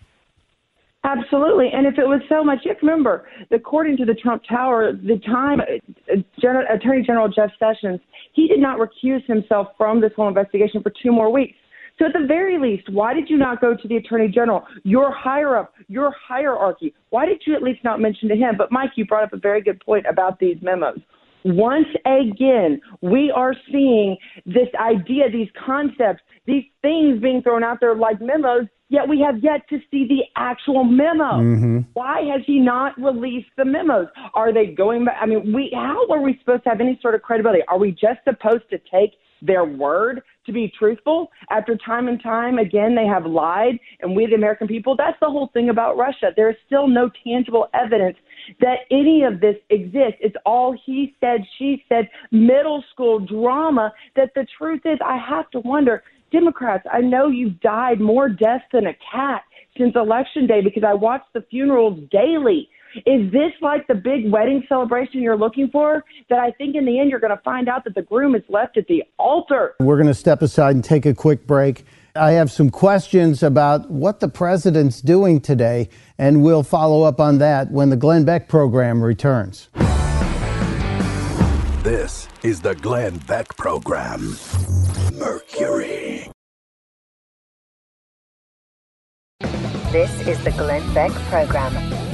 Absolutely. And if it was so much, you have to remember, according to the Trump Tower, the time Attorney General Jeff Sessions, he did not recuse himself from this whole investigation for 2 more weeks. So at the very least, why did you not go to the Attorney General, your higher up, your hierarchy? Why did you at least not mention to him? But Mike, you brought up a very good point about these memos. Once again, we are seeing this idea, these concepts, these things being thrown out there like memos, yet we have yet to see the actual memo. Mm-hmm. Why has he not released the memos? Are they going back? I mean, how are we supposed to have any sort of credibility? Are we just supposed to take their word to be truthful after time and time again they have lied, and we the American people? That's the whole thing about Russia. There is still no tangible evidence that any of this exists. It's all he said, she said, middle school drama. That the truth is, I have to wonder, Democrats, I know you've died more deaths than a cat since Election Day because I watch the funerals daily. Is this like the big wedding celebration you're looking for? That I think in the end you're going to find out that the groom is left at the altar. We're going to step aside and take a quick break. I have some questions about what the president's doing today, and we'll follow up on that when the Glenn Beck program returns. This is the Glenn Beck program. Mercury. This is the Glenn Beck program.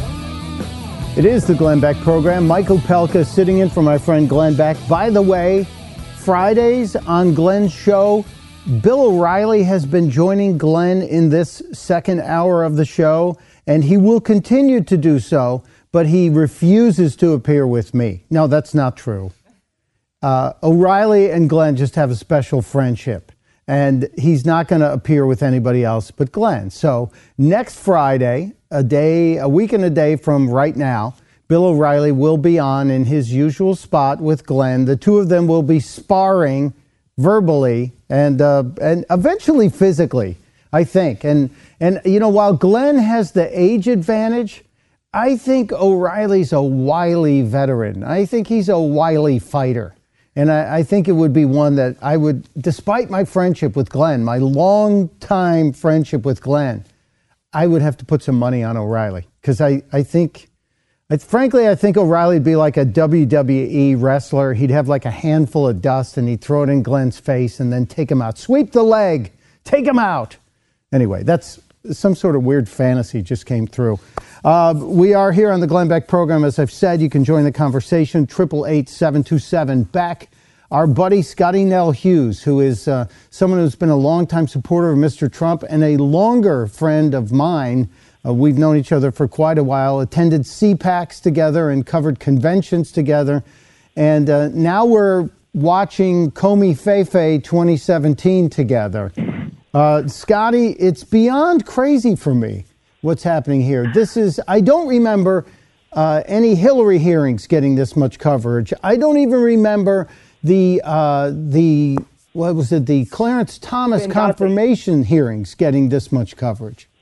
It is the Glenn Beck program. Michael Pelka sitting in for my friend Glenn Beck. By the way, Fridays on Glenn's show, Bill O'Reilly has been joining Glenn in this second hour of the show, and he will continue to do so, but he refuses to appear with me. No, that's not true. O'Reilly and Glenn just have a special friendship, and he's not going to appear with anybody else but Glenn. So next Friday, a week and a day from right now, Bill O'Reilly will be on in his usual spot with Glenn. The two of them will be sparring verbally and eventually physically, I think. And you know, while Glenn has the age advantage, I think O'Reilly's a wily veteran. I think he's a wily fighter. And I think it would be one that I would, despite my friendship with Glenn, my long-time friendship with Glenn, I would have to put some money on O'Reilly. Because frankly, I think O'Reilly would be like a WWE wrestler. He'd have like a handful of dust and he'd throw it in Glenn's face and then take him out. Sweep the leg. Take him out. Anyway, that's some sort of weird fantasy just came through. We are here on the Glenn Beck program. As I've said, you can join the conversation, 888-727-BECK. Our buddy Scotty Nell Hughes, who is someone who's been a longtime supporter of Mr. Trump and a longer friend of mine. We've known each other for quite a while, attended CPACs together and covered conventions together. And now we're watching Comey Fefe 2017 together. Scotty, it's beyond crazy for me what's happening here. I don't remember any Hillary hearings getting this much coverage. I don't even remember the Clarence Thomas confirmation hearings getting this much coverage.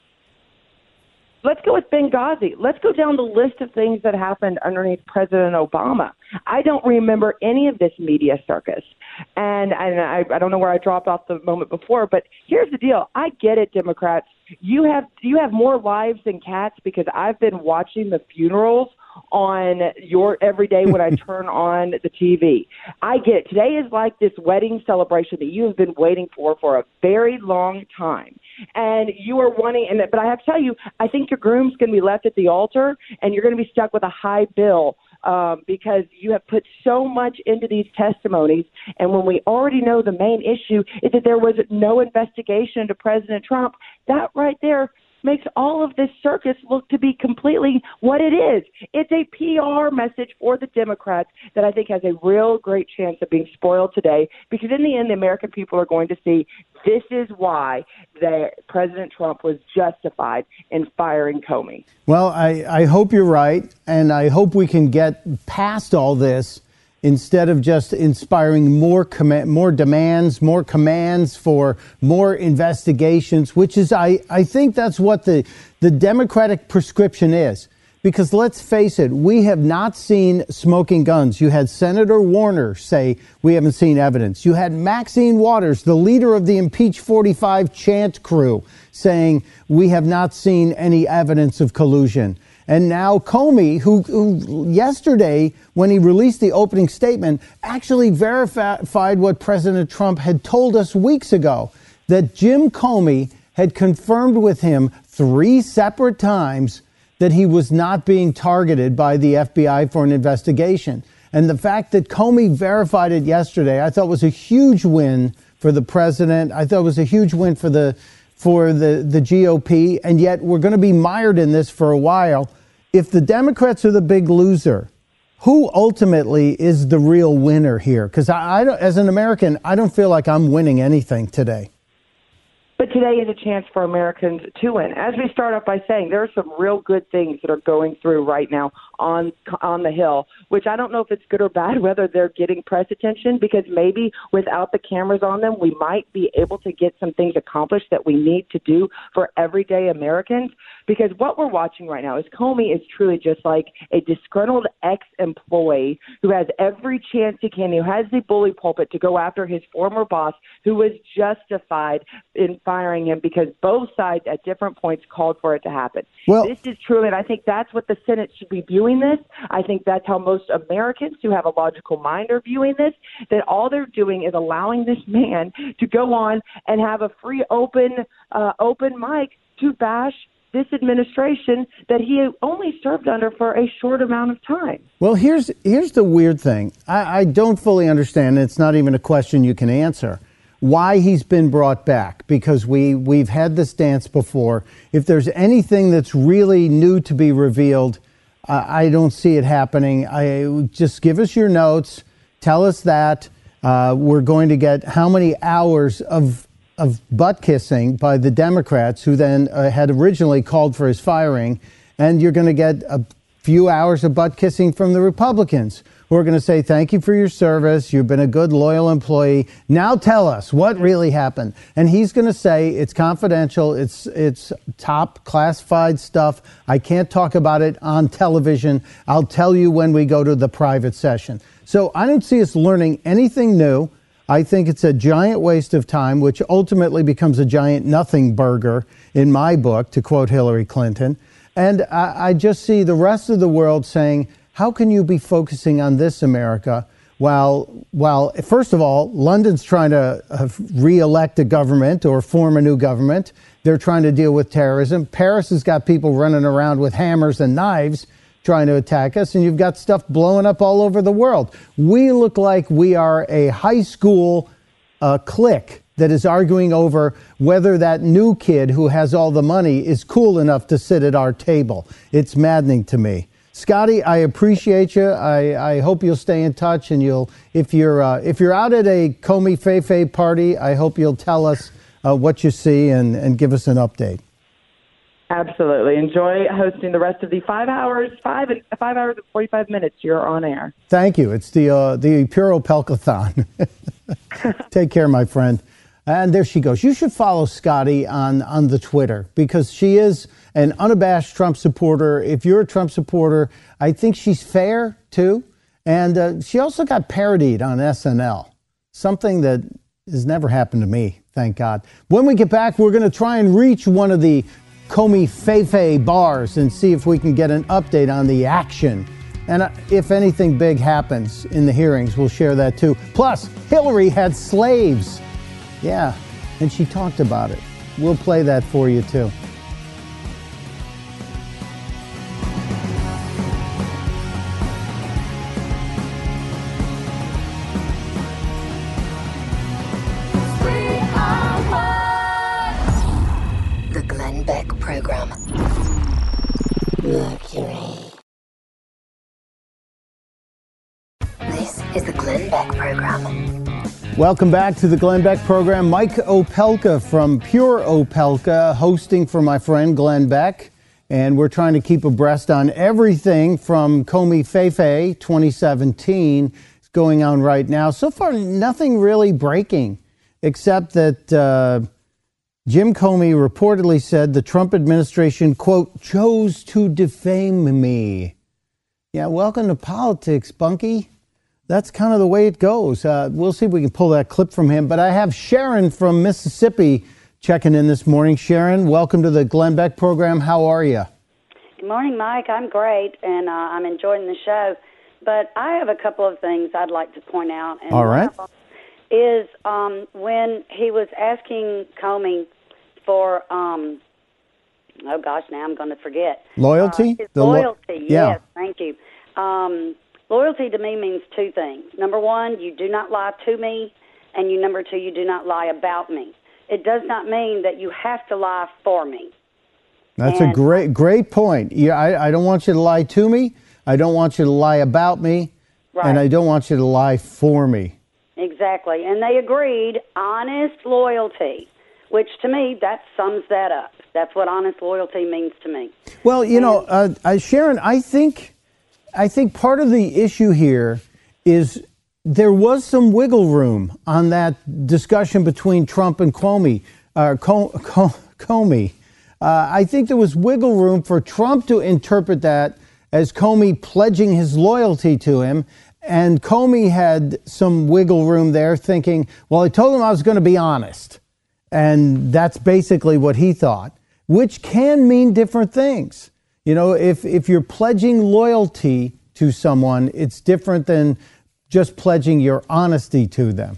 Let's go with Benghazi. Let's go down the list of things that happened underneath President Obama. I don't remember any of this media circus. And I don't know where I dropped off the moment before, but here's the deal. I get it, Democrats. You have more lives than cats because I've been watching the funerals on your every day when I turn on the TV. I get it. Today is like this wedding celebration that you have been waiting for a very long time. And you are wanting, but I have to tell you, I think your groom's going to be left at the altar and you're going to be stuck with a high bill because you have put so much into these testimonies. And when we already know the main issue is that there was no investigation into President Trump, that right there makes all of this circus look to be completely what it is. It's a PR message for the Democrats that I think has a real great chance of being spoiled today, because in the end, the American people are going to see this is why President Trump was justified in firing Comey. Well, I hope you're right, and I hope we can get past all this instead of just inspiring more demands, more commands for more investigations, which is, I think that's what the Democratic prescription is. Because let's face it, we have not seen smoking guns. You had Senator Warner say we haven't seen evidence. You had Maxine Waters, the leader of the Impeach 45 chant crew, saying we have not seen any evidence of collusion. And now Comey, who yesterday, when he released the opening statement, actually verified what President Trump had told us weeks ago, that Jim Comey had confirmed with him 3 separate times that he was not being targeted by the FBI for an investigation. And the fact that Comey verified it yesterday, I thought was a huge win for the president. I thought it was a huge win for the GOP. And yet we're going to be mired in this for a while. If the Democrats are the big loser, who ultimately is the real winner here? Because I as an American, I don't feel like I'm winning anything today. But today is a chance for Americans to win. As we start off by saying, there are some real good things that are going through right now on the Hill, which I don't know if it's good or bad, whether they're getting press attention, because maybe without the cameras on them, we might be able to get some things accomplished that we need to do for everyday Americans. Because what we're watching right now is Comey is truly just like a disgruntled ex-employee who has every chance he can, who has the bully pulpit to go after his former boss, who was justified in firing him because both sides at different points called for it to happen. Well, this is true, and I think that's what the Senate should be viewing this. I think that's how most Americans who have a logical mind are viewing this, that all they're doing is allowing this man to go on and have a free, open mic to bash this administration that he only served under for a short amount of time. Well, here's the weird thing. I don't fully understand. It's not even a question you can answer. Why he's been brought back, because we've had this dance before. If there's anything that's really new to be revealed, I don't see it happening. Just give us your notes. Tell us that we're going to get how many hours of butt kissing by the Democrats, who then had originally called for his firing, and you're going to get a few hours of butt kissing from the Republicans, who are going to say, thank you for your service. You've been a good, loyal employee. Now tell us what really happened. And he's going to say it's confidential. It's top classified stuff. I can't talk about it on television. I'll tell you when we go to the private session. So I don't see us learning anything new. I think it's a giant waste of time, which ultimately becomes a giant nothing burger in my book, to quote Hillary Clinton. And I just see the rest of the world saying, how can you be focusing on this, America, while first of all, London's trying to re-elect a government or form a new government. They're trying to deal with terrorism. Paris has got people running around with hammers and knives trying to attack us, and you've got stuff blowing up all over the world. We look like we are a high school clique that is arguing over whether that new kid who has all the money is cool enough to sit at our table. It's maddening to me. Scotty, I appreciate you. I hope you'll stay in touch, and if you're out at a Comey Feifei party, I hope you'll tell us what you see and give us an update. Absolutely. Enjoy hosting the rest of the 5 hours and 45 minutes you're on air. Thank you. It's the Puro Pelkathon. Take care, my friend. And there she goes. You should follow Scotty on the Twitter, because she is an unabashed Trump supporter. If you're a Trump supporter, I think she's fair, too. And she also got parodied on SNL, something that has never happened to me, thank God. When we get back, we're going to try and reach one of the Comey Feifei bars and see if we can get an update on the action. And if anything big happens in the hearings, we'll share that too. Plus, Hillary had slaves. Yeah, and she talked about it. We'll play that for you too. The Glenn Beck Program. Mercury. This is the Glenn Beck Program. Welcome back to the Glenn Beck Program. Mike Opelka from Pure Opelka hosting for my friend Glenn Beck. And we're trying to keep abreast on everything from Comey Feifei 2017 is going on right now. So far, nothing really breaking, except that Jim Comey reportedly said the Trump administration, quote, chose to defame me. Yeah, welcome to politics, Bunky. That's kind of the way it goes. We'll see if we can pull that clip from him. But I have Sharon from Mississippi checking in this morning. Sharon, welcome to the Glenn Beck Program. How are you? Good morning, Mike. I'm great, and I'm enjoying the show. But I have a couple of things I'd like to point out. And all right. Is when he was asking Comey for, oh gosh, now I'm going to forget. Loyalty? His loyalty, yeah. Yes, thank you. Loyalty to me means two things. Number one, you do not lie to me, and number two, you do not lie about me. It does not mean that you have to lie for me. That's a great point. Yeah, I don't want you to lie to me. I don't want you to lie about me. Right. And I don't want you to lie for me. Exactly. And they agreed honest loyalty, which to me, that sums that up. That's what honest loyalty means to me. Well, Sharon, I think part of the issue here is there was some wiggle room on that discussion between Trump and Comey. Comey. I think there was wiggle room for Trump to interpret that as Comey pledging his loyalty to him. And Comey had some wiggle room there thinking, well, I told him I was going to be honest. And that's basically what he thought, which can mean different things. You know, if you're pledging loyalty to someone, it's different than just pledging your honesty to them.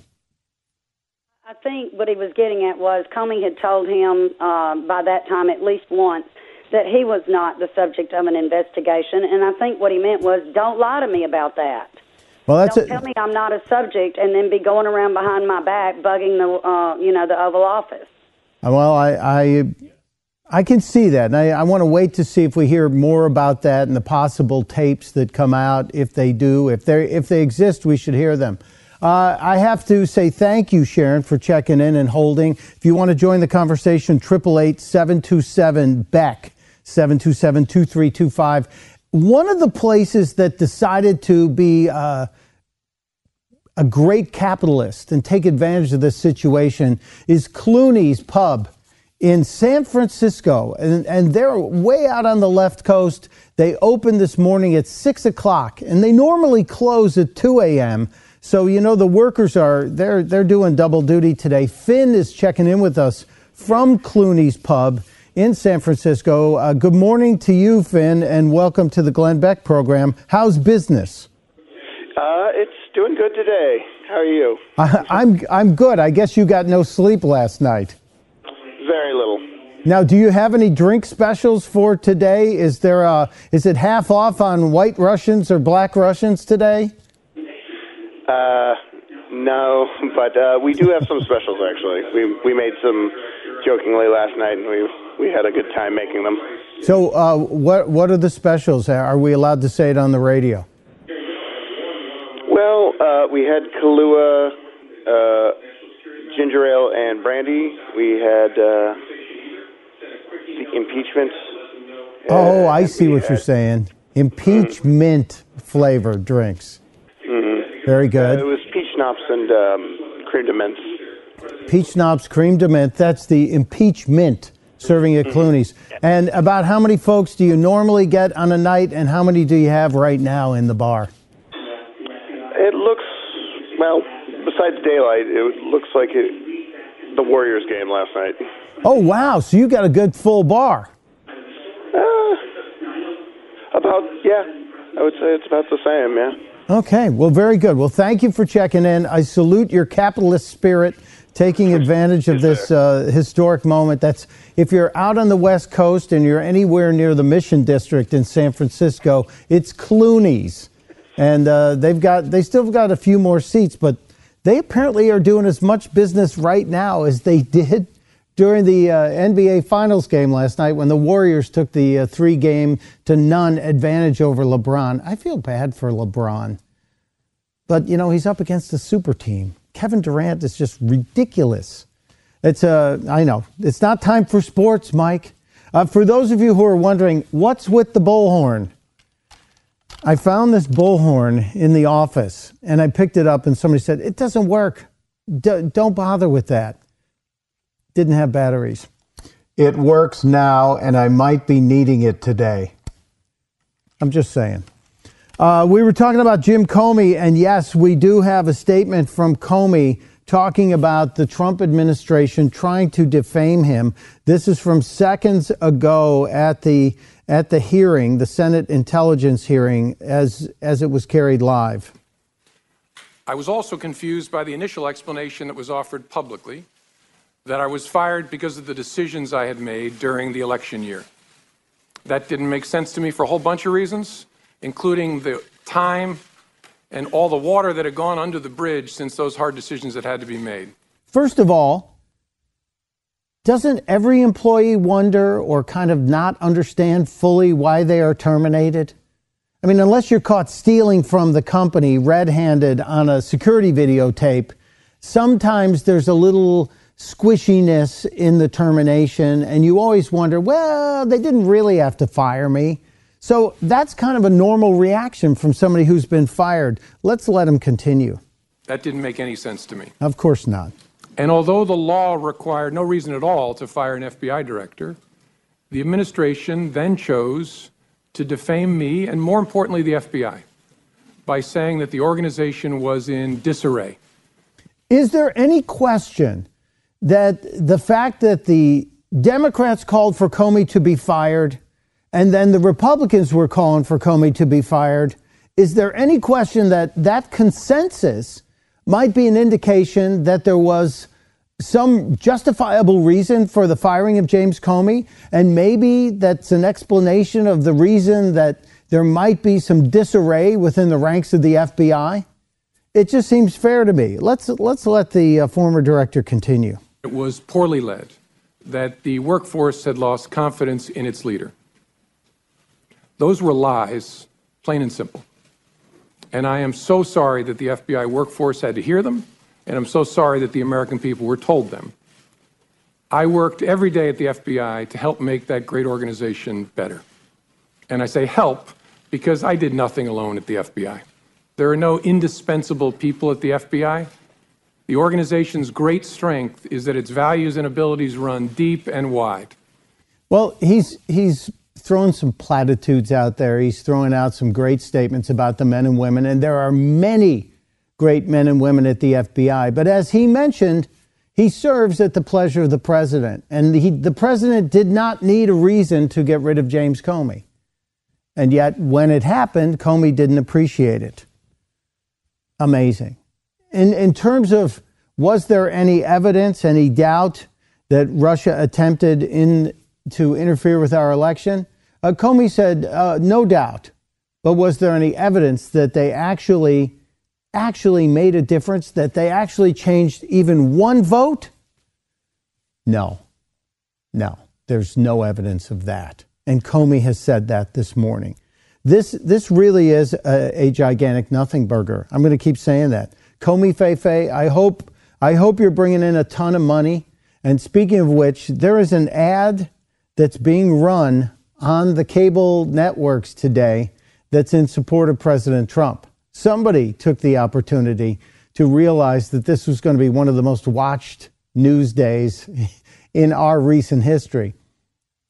I think what he was getting at was Comey had told him by that time at least once that he was not the subject of an investigation. And I think what he meant was, don't lie to me about that. Well, don't tell me I'm not a subject and then be going around behind my back bugging the Oval Office. Well, I can see that, and I want to wait to see if we hear more about that and the possible tapes that come out. If they do, if they exist, we should hear them. I have to say thank you, Sharon, for checking in and holding. If you want to join the conversation, 888-727-BECK, 727-2325. One of the places that decided to be a great capitalist and take advantage of this situation is Clooney's Pub in San Francisco, and they're way out on the left coast. They opened this morning at 6 o'clock, and they normally close at 2 a.m., so, the workers they're doing double duty today. Finn is checking in with us from Clooney's Pub in San Francisco. Good morning to you, Finn, and welcome to the Glenn Beck Program. How's business? It's doing good today. How are you? I'm good. I guess you got no sleep last night. Very little. Now, do you have any drink specials for today? Is it half off on White Russians or Black Russians today? No, but we do have some specials, actually. We made some jokingly last night, and we had a good time making them. So what are the specials? Are we allowed to say it on the radio? Well, we had Kahlua, ginger ale, and brandy. We had the impeachment. Oh, I see what you're saying. Impeachment flavored drinks. Mm-hmm. Very good. It was peach schnapps and creme de menthe. Peach schnapps, creme de menthe. That's the impeachment serving at Clooney's. And about how many folks do you normally get on a night, and how many do you have right now in the bar? It looks, well, besides daylight, it looks like the Warriors game last night. Oh, wow. So you got a good full bar. I would say it's about the same, yeah. Okay, well, very good. Well, thank you for checking in. I salute your capitalist spirit, taking advantage of this historic moment. That's, if you're out on the West Coast and you're anywhere near the Mission District in San Francisco, it's Clooney's. And they still got a few more seats, but they apparently are doing as much business right now as they did during the NBA Finals game last night when the Warriors took the 3-0 advantage over LeBron. I feel bad for LeBron. But, you know, he's up against a super team. Kevin Durant is just ridiculous. I know. It's not time for sports, Mike. For those of you who are wondering, what's with the bullhorn? I found this bullhorn in the office, and I picked it up, and somebody said, it doesn't work. Don't bother with that. Didn't have batteries. It works now, and I might be needing it today. I'm just saying. We were talking about Jim Comey, and yes, we do have a statement from Comey talking about the Trump administration trying to defame him. This is from seconds ago at the hearing, the Senate Intelligence hearing, as it was carried live. I was also confused by the initial explanation that was offered publicly, that I was fired because of the decisions I had made during the election year. That didn't make sense to me for a whole bunch of reasons, including the time and all the water that had gone under the bridge since those hard decisions that had to be made. First of all, doesn't every employee wonder or kind of not understand fully why they are terminated? I mean, unless you're caught stealing from the company red-handed on a security videotape, sometimes there's a little squishiness in the termination, and you always wonder, well, they didn't really have to fire me. So that's kind of a normal reaction from somebody who's been fired. Let's let him continue. That didn't make any sense to me. Of course not. And although the law required no reason at all to fire an FBI director, the administration then chose to defame me, and more importantly, the FBI, by saying that the organization was in disarray. Is there any question that the fact that the Democrats called for Comey to be fired and then the Republicans were calling for Comey to be fired, is there any question that that consensus might be an indication that there was some justifiable reason for the firing of James Comey, and maybe that's an explanation of the reason that there might be some disarray within the ranks of the FBI? It just seems fair to me. Let's let the former director continue. It was poorly led, that the workforce had lost confidence in its leader. Those were lies, plain and simple. And I am so sorry that the FBI workforce had to hear them, and I'm so sorry that the American people were told them. I worked every day at the FBI to help make that great organization better. And I say help because I did nothing alone at the FBI. There are no indispensable people at the FBI. The organization's great strength is that its values and abilities run deep and wide. Well, he's throwing some platitudes out there. He's throwing out some great statements about the men and women, and there are many great men and women at the FBI. But as he mentioned, he serves at the pleasure of the president, and the president did not need a reason to get rid of James Comey. And yet, when it happened, Comey didn't appreciate it. Amazing. In terms of, was there any evidence, any doubt that Russia attempted to interfere with our election? Comey said, no doubt. But was there any evidence that they actually made a difference, that they actually changed even one vote? No, there's no evidence of that. And Comey has said that this morning. This really is a gigantic nothing burger. I'm going to keep saying that. Comey Feifei, I hope you're bringing in a ton of money. And speaking of which, there is an ad that's being run on the cable networks today that's in support of President Trump. Somebody took the opportunity to realize that this was going to be one of the most watched news days in our recent history.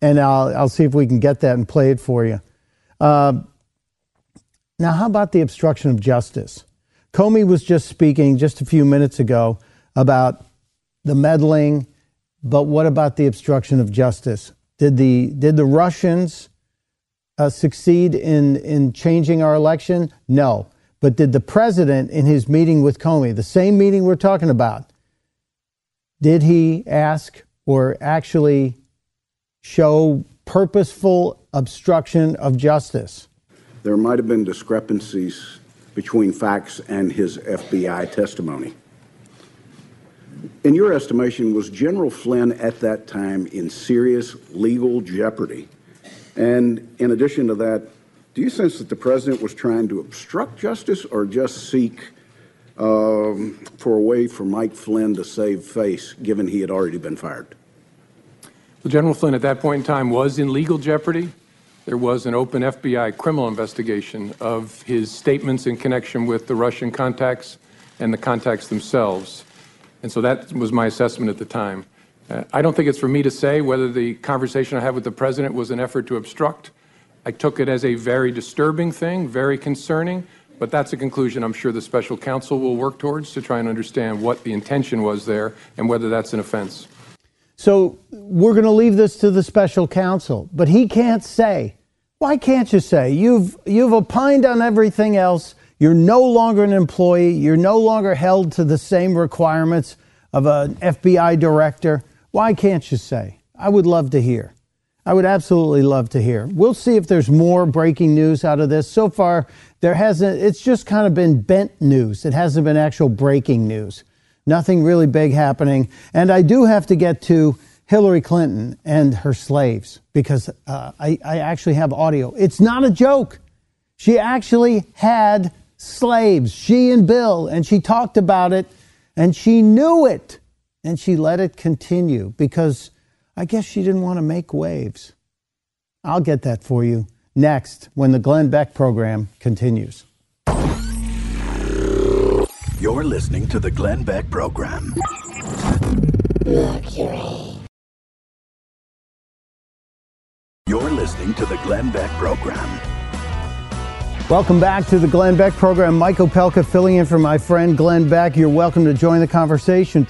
And I'll see if we can get that and play it for you. Now, how about the obstruction of justice? Comey was just speaking just a few minutes ago about the meddling, but what about the obstruction of justice? Did the Russians succeed in changing our election? No. But did the president, in his meeting with Comey, the same meeting we're talking about, did he ask or actually show purposeful obstruction of justice? There might have been discrepancies between facts and his FBI testimony. In your estimation, was General Flynn at that time in serious legal jeopardy? And in addition to that, do you sense that the president was trying to obstruct justice or just seek for a way for Mike Flynn to save face, given he had already been fired? Well, General Flynn at that point in time was in legal jeopardy. There was an open FBI criminal investigation of his statements in connection with the Russian contacts and the contacts themselves. And so that was my assessment at the time. I don't think it's for me to say whether the conversation I had with the president was an effort to obstruct. I took it as a very disturbing thing, very concerning, but that's a conclusion I'm sure the special counsel will work towards to try and understand what the intention was there and whether that's an offense. So we're going to leave this to the special counsel, but he can't say. Why can't you say? You've opined on everything else. You're no longer an employee. You're no longer held to the same requirements of an FBI director. Why can't you say? I would love to hear. I would absolutely love to hear. We'll see if there's more breaking news out of this. So far, there hasn't. It's just kind of been bent news. It hasn't been actual breaking news. Nothing really big happening. And I do have to get to Hillary Clinton and her slaves because I actually have audio. It's not a joke. She actually had slaves, she and Bill, and she talked about it, and she knew it, and she let it continue because I guess she didn't want to make waves. I'll get that for you next when the Glenn Beck program continues. You're listening to the Glenn Beck program. Mercury. You're listening to the Glenn Beck program. Welcome back to the Glenn Beck program. Mike Opelka filling in for my friend Glenn Beck. You're welcome to join the conversation.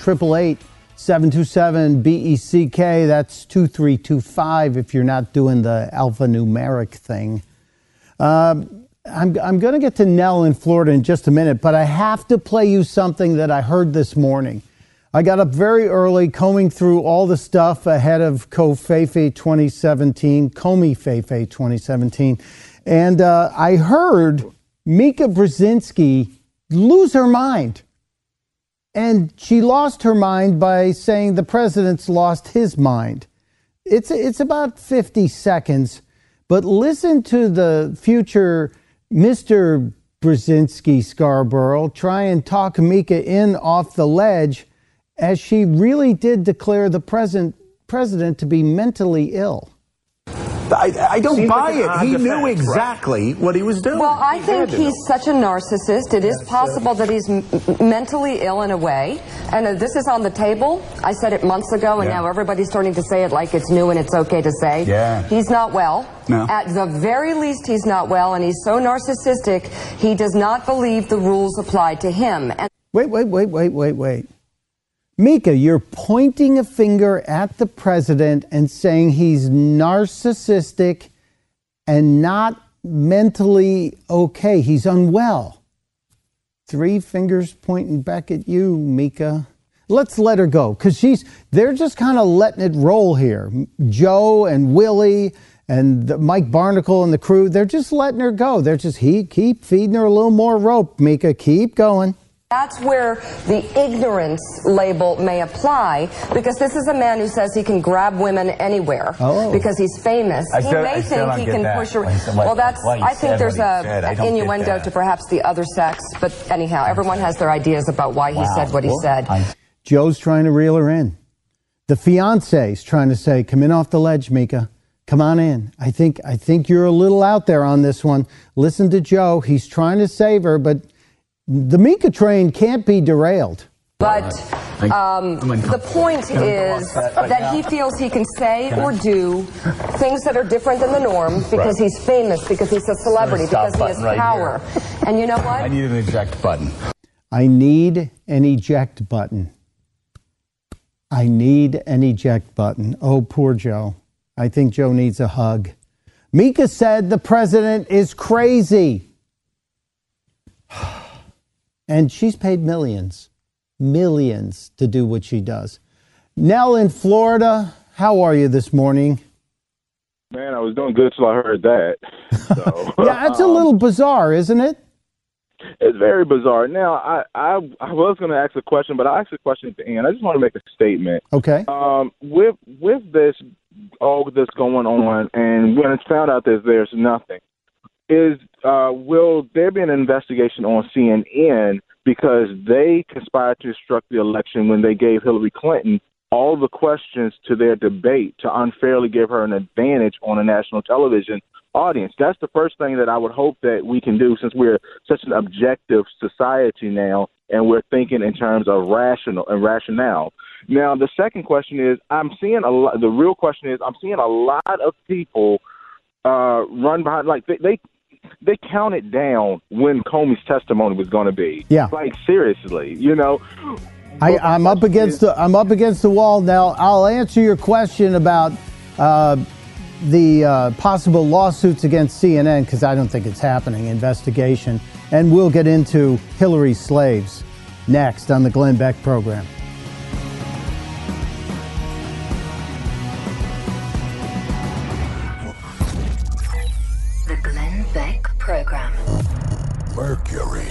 888-727-BECK. That's 2325 if you're not doing the alphanumeric thing. I'm going to get to Nell in Florida in just a minute, but I have to play you something that I heard this morning. I got up very early combing through all the stuff ahead of Comey 2017. And I heard Mika Brzezinski lose her mind. And she lost her mind by saying the president's lost his mind. It's about 50 seconds. But listen to the future Mr. Brzezinski Scarborough try and talk Mika in off the ledge as she really did declare the president to be mentally ill. I don't buy it. He knew exactly what he was doing. Well, I think he's such a narcissist. It is possible that he's mentally ill in a way. And this is on the table. I said it months ago, and now everybody's starting to say it like it's new and it's okay to say. Yeah. He's not well. No. At the very least, he's not well, and he's so narcissistic, he does not believe the rules apply to him. And Wait. Mika, you're pointing a finger at the president and saying he's narcissistic and not mentally okay. He's unwell. 3 fingers pointing back at you, Mika. Let's let her go because they're just kind of letting it roll here. Joe and Willie and Mike Barnacle and the crew, they're just letting her go. They're just keep feeding her a little more rope, Mika. Keep going. That's where the ignorance label may apply, because this is a man who says he can grab women anywhere because he's famous. He may think he can push her. Well, I think there's an innuendo to perhaps the other sex, but anyhow, everyone has their ideas about why he said what he said. Joe's trying to reel her in. The fiance's trying to say, come in off the ledge, Mika. Come on in. I think you're a little out there on this one. Listen to Joe. He's trying to save her, but the Mika train can't be derailed. But The point is that he feels he can say or do things that are different than the norm because he's famous, because he's a celebrity, because he has power. And you know what? I need an eject button. I need an eject button. I need an eject button. Oh, poor Joe. I think Joe needs a hug. Mika said the president is crazy. And she's paid millions to do what she does. Nell in Florida, how are you this morning? Man, I was doing good till I heard that. So, yeah, that's a little bizarre, isn't it? It's very bizarre. Now, I was going to ask a question, but I'll ask a question at the end. I just want to make a statement. Okay. With this, all this going on, and when it's found out that there's nothing, will there be an investigation on CNN because they conspired to obstruct the election when they gave Hillary Clinton all the questions to their debate to unfairly give her an advantage on a national television audience? That's the first thing that I would hope that we can do, since we're such an objective society now and we're thinking in terms of rationale. Now, the second question is, I'm seeing the real question is, I'm seeing a lot of people run behind, like they counted down when Comey's testimony was going to be. Yeah. Like, seriously, you know. I'm up against the wall now. I'll answer your question about the possible lawsuits against CNN, because I don't think it's happening, investigation. And we'll get into Hillary's slaves next on the Glenn Beck program. The Glenn Beck program. Mercury.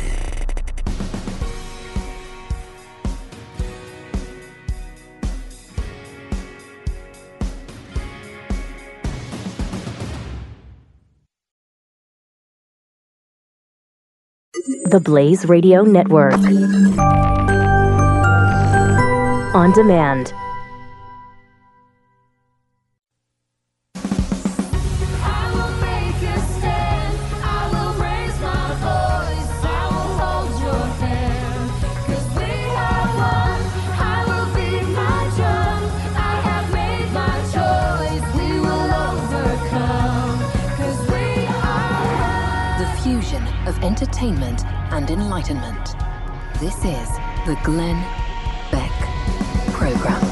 The Blaze Radio Network. On demand. Entertainment and enlightenment. This is the Glenn Beck program.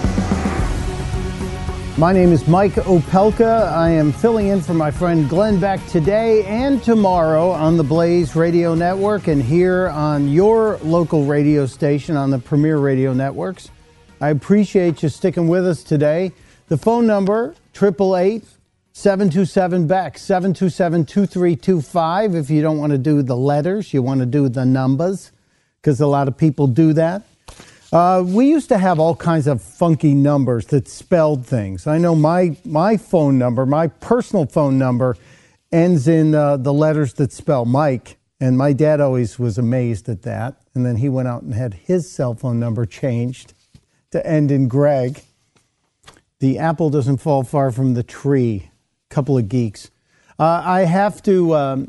My name is Mike Opelka. I am filling in for my friend Glenn Beck today and tomorrow on the Blaze Radio Network and here on your local radio station on the Premier Radio Networks. I appreciate you sticking with us today. The phone number, 888-727-BECK, 727-2325. If you don't want to do the letters, you want to do the numbers, because a lot of people do that. We used to have all kinds of funky numbers that spelled things. I know my phone number, my personal phone number, ends in the letters that spell Mike, and my dad always was amazed at that. And then he went out and had his cell phone number changed to end in Greg. The apple doesn't fall far from the tree. Couple of geeks. I have to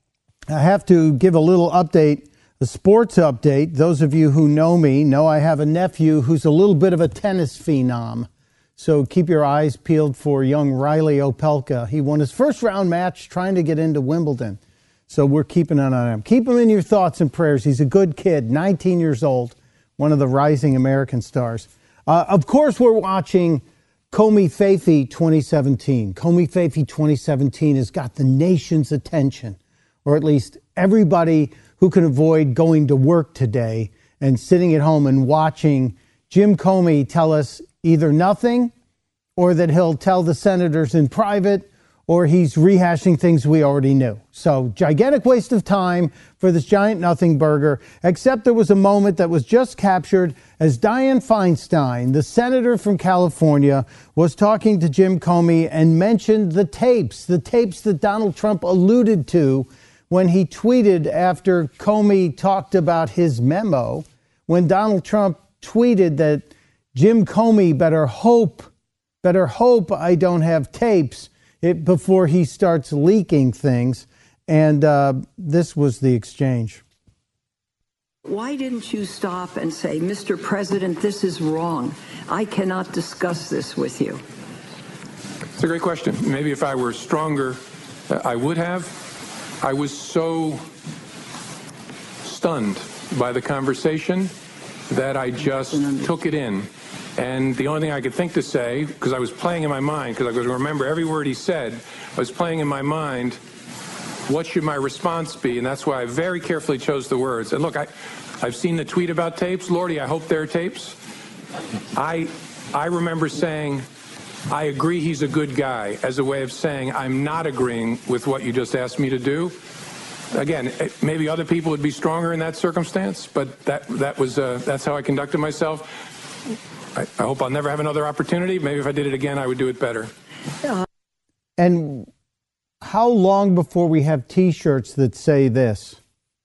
give a little update, a sports update. Those of you who know me know I have a nephew who's a little bit of a tennis phenom. So keep your eyes peeled for young Riley Opelka. He won his first round match trying to get into Wimbledon. So we're keeping an eye on him. Keep him in your thoughts and prayers. He's a good kid, 19 years old, one of the rising American stars. Of course, we're watching Comey Feifei 2017. Comey Feifei 2017 has got the nation's attention, or at least everybody who can avoid going to work today and sitting at home and watching Jim Comey tell us either nothing, or that he'll tell the senators in private, or he's rehashing things we already knew. So, gigantic waste of time for this giant nothing burger, except there was a moment that was just captured as Dianne Feinstein, the senator from California, was talking to Jim Comey and mentioned the tapes that Donald Trump alluded to when he tweeted after Comey talked about his memo, when Donald Trump tweeted that Jim Comey better hope I don't have tapes before he starts leaking things. And this was the exchange. Why didn't you stop and say, Mr. President, this is wrong. I cannot discuss this with you? It's a great question. Maybe if I were stronger, I would have. I was so stunned by the conversation that I just took it in. And the only thing I could think to say, because I was playing in my mind, because I was going to remember every word he said, I was playing in my mind, what should my response be? And that's why I very carefully chose the words. And look, I've seen the tweet about tapes. Lordy, I hope there are tapes. I remember saying, I agree he's a good guy, as a way of saying I'm not agreeing with what you just asked me to do. Again, maybe other people would be stronger in that circumstance, but that's how I conducted myself. I hope I'll never have another opportunity. Maybe if I did it again, I would do it better. And how long before we have T-shirts that say this?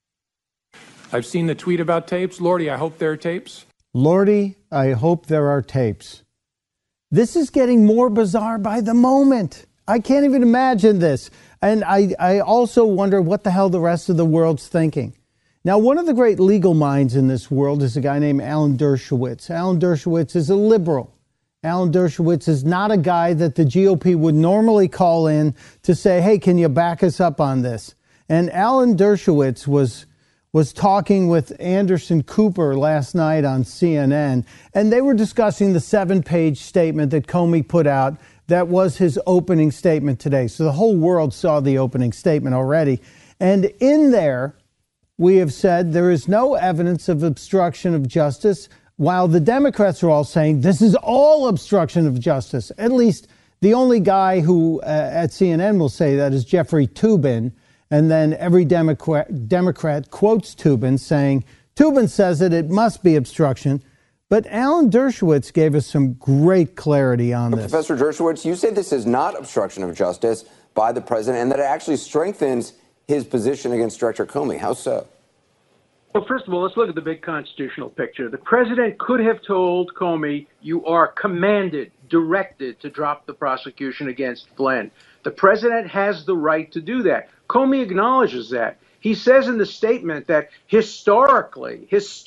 I've seen the tweet about tapes. Lordy, I hope there are tapes. Lordy, I hope there are tapes. This is getting more bizarre by the moment. I can't even imagine this. And I also wonder what the hell the rest of the world's thinking. Now, one of the great legal minds in this world is a guy named Alan Dershowitz. Alan Dershowitz is a liberal. Alan Dershowitz is not a guy that the GOP would normally call in to say, hey, can you back us up on this? And Alan Dershowitz was talking with Anderson Cooper last night on CNN, and they were discussing the 7-page statement that Comey put out that was his opening statement today. So the whole world saw the opening statement already. And in there, we have said there is no evidence of obstruction of justice, while the Democrats are all saying this is all obstruction of justice. At least the only guy who at CNN will say that is Jeffrey Toobin. And then every Democrat quotes Toobin saying, Toobin says it must be obstruction. But Alan Dershowitz gave us some great clarity on this. Professor Dershowitz, you say this is not obstruction of justice by the president and that it actually strengthens his position against Director Comey. How so? Well, first of all, let's look at the big constitutional picture. The president could have told Comey, you are commanded, directed to drop the prosecution against Flynn. The president has the right to do that. Comey acknowledges that. He says in the statement that historically,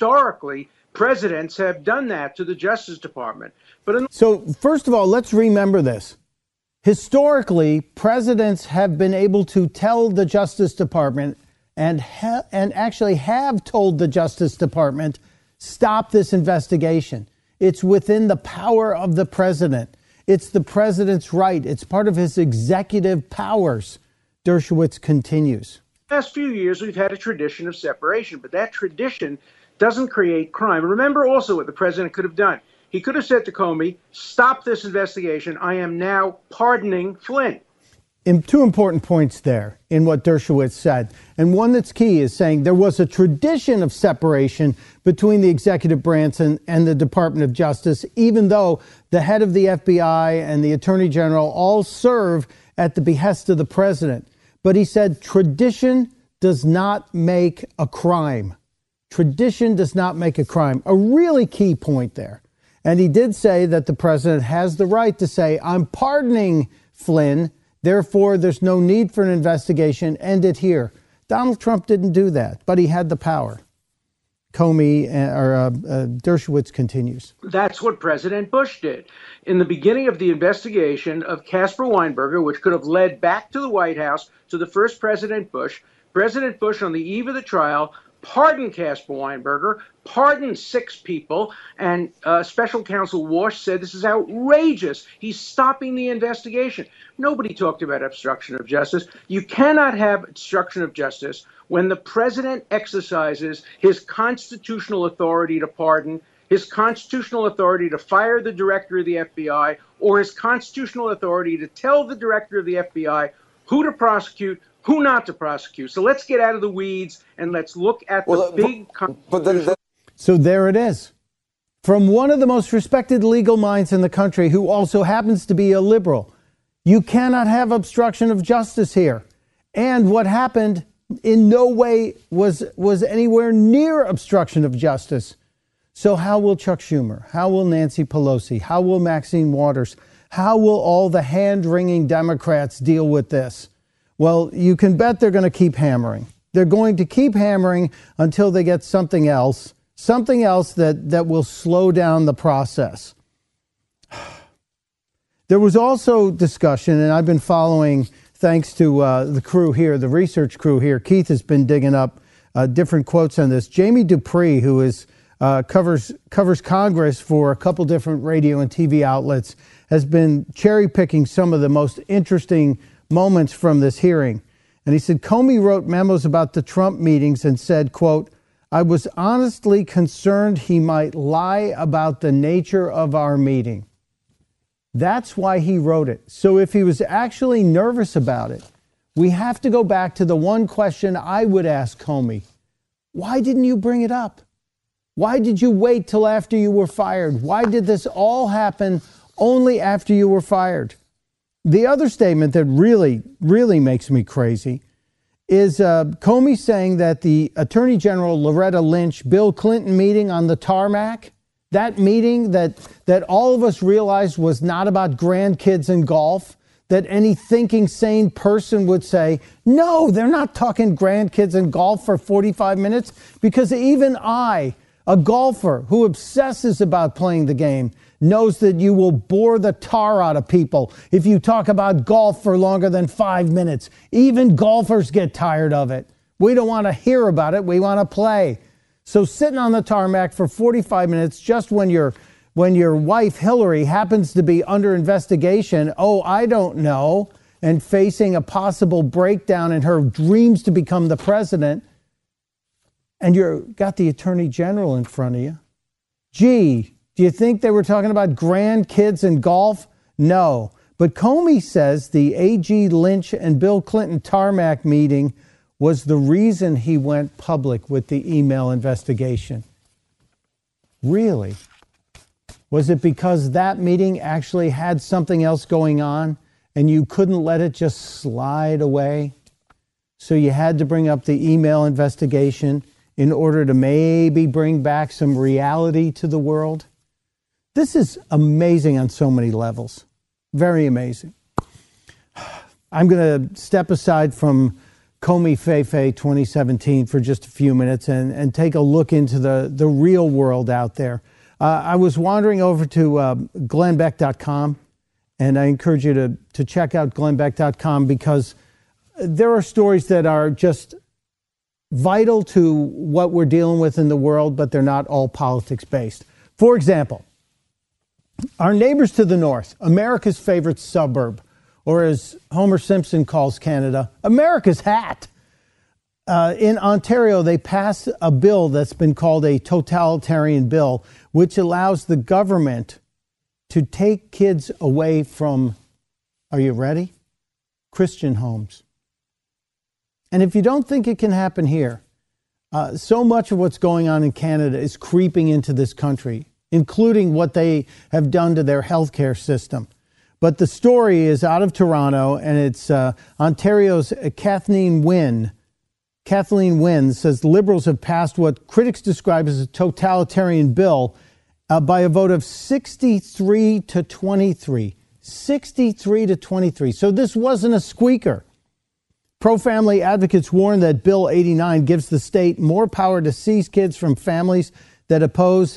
presidents have done that to the Justice Department. So, first of all, let's remember this. Historically, presidents have been able to tell the Justice Department and actually have told the Justice Department, stop this investigation. It's within the power of the president. It's the president's right. It's part of his executive powers. Dershowitz continues. The last few years, we've had a tradition of separation, but that tradition doesn't create crime. Remember also what the president could have done. He could have said to Comey, stop this investigation. I am now pardoning Flynn. Two important points there in what Dershowitz said. And one that's key is saying there was a tradition of separation between the executive branch and the Department of Justice, even though the head of the FBI and the Attorney General all serve at the behest of the president. But he said tradition does not make a crime. Tradition does not make a crime. A really key point there. And he did say that the president has the right to say, I'm pardoning Flynn. Therefore, there's no need for an investigation. End it here. Donald Trump didn't do that, but he had the power. Dershowitz continues. That's what President Bush did. In the beginning of the investigation of Caspar Weinberger, which could have led back to the White House, to the first President Bush, on the eve of the trial, pardoned Caspar Weinberger, pardoned 6 people, and Special Counsel Walsh said this is outrageous. He's stopping the investigation. Nobody talked about obstruction of justice. You cannot have obstruction of justice when the president exercises his constitutional authority to pardon, his constitutional authority to fire the director of the FBI, or his constitutional authority to tell the director of the FBI who to prosecute, who not to prosecute. So let's get out of the weeds and let's look at the big... So there it is. From one of the most respected legal minds in the country who also happens to be a liberal. You cannot have obstruction of justice here. And what happened in no way was anywhere near obstruction of justice. So how will Chuck Schumer? How will Nancy Pelosi? How will Maxine Waters? How will all the hand-wringing Democrats deal with this? Well, you can bet they're going to keep hammering. They're going to keep hammering until they get something else that will slow down the process. There was also discussion, and I've been following, thanks to the crew here, the research crew here. Keith has been digging up different quotes on this. Jamie Dupree, who is covers Congress for a couple different radio and TV outlets, has been cherry-picking some of the most interesting moments from this hearing. And he said, Comey wrote memos about the Trump meetings and said, quote, I was honestly concerned he might lie about the nature of our meeting. That's why he wrote it. So if he was actually nervous about it, we have to go back to the one question I would ask Comey. Why didn't you bring it up? Why did you wait till after you were fired? Why did this all happen only after you were fired? The other statement that really, really makes me crazy is Comey saying that the Attorney General Loretta Lynch, Bill Clinton meeting on the tarmac, that meeting that all of us realized was not about grandkids and golf, that any thinking sane person would say, no, they're not talking grandkids and golf for 45 minutes, because even I, a golfer who obsesses about playing the game, knows that you will bore the tar out of people if you talk about golf for longer than 5 minutes. Even golfers get tired of it. We don't want to hear about it. We want to play. So sitting on the tarmac for 45 minutes just when your wife Hillary happens to be under investigation, I don't know, and facing a possible breakdown in her dreams to become the president, and you've got the Attorney General in front of you. Gee, do you think they were talking about grandkids and golf? No. But Comey says the AG Lynch and Bill Clinton tarmac meeting was the reason he went public with the email investigation. Really? Was it because that meeting actually had something else going on and you couldn't let it just slide away? So you had to bring up the email investigation in order to maybe bring back some reality to the world? This is amazing on so many levels. Very amazing. I'm going to step aside from Comey Feifei 2017 for just a few minutes and take a look into the real world out there. I was wandering over to glennbeck.com, and I encourage you to check out glennbeck.com, because there are stories that are just vital to what we're dealing with in the world, but they're not all politics based. For example, our neighbors to the north, America's favorite suburb, or as Homer Simpson calls Canada, America's hat. In Ontario, they passed a bill that's been called a totalitarian bill, which allows the government to take kids away from, are you ready? Christian homes. And if you don't think it can happen here, so much of what's going on in Canada is creeping into this country, including what they have done to their healthcare system. But the story is out of Toronto, and it's Ontario's Kathleen Wynne. Kathleen Wynne says Liberals have passed what critics describe as a totalitarian bill by a vote of 63 to 23. 63 to 23. So this wasn't a squeaker. Pro-family advocates warn that Bill 89 gives the state more power to seize kids from families that oppose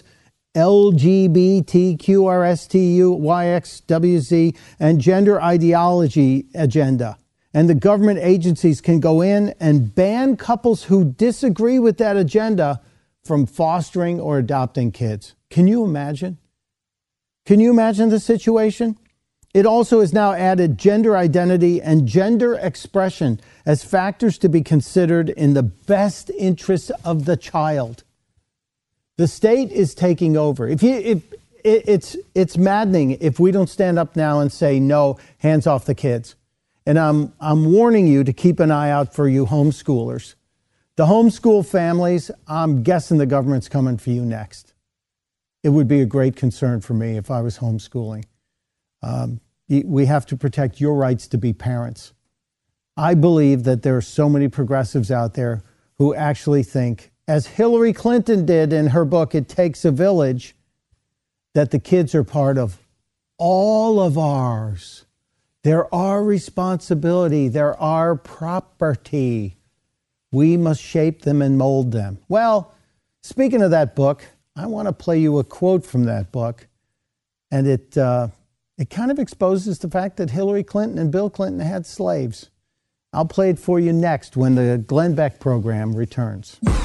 LGBTQRSTUYXWZ and gender ideology agenda. And the government agencies can go in and ban couples who disagree with that agenda from fostering or adopting kids. Can you imagine? Can you imagine the situation? It also has now added gender identity and gender expression as factors to be considered in the best interest of the child. The state is taking over. It's maddening if we don't stand up now and say, no, hands off the kids. And I'm warning you to keep an eye out for you homeschoolers. The homeschool families, I'm guessing the government's coming for you next. It would be a great concern for me if I was homeschooling. We have to protect your rights to be parents. I believe that there are so many progressives out there who actually think, as Hillary Clinton did in her book, It Takes a Village, that the kids are part of all of ours. They're our responsibility. They're our property. We must shape them and mold them. Well, speaking of that book, I want to play you a quote from that book. And it kind of exposes the fact that Hillary Clinton and Bill Clinton had slaves. I'll play it for you next when the Glenn Beck program returns. The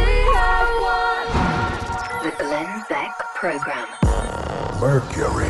Glenn Beck Program. Mercury.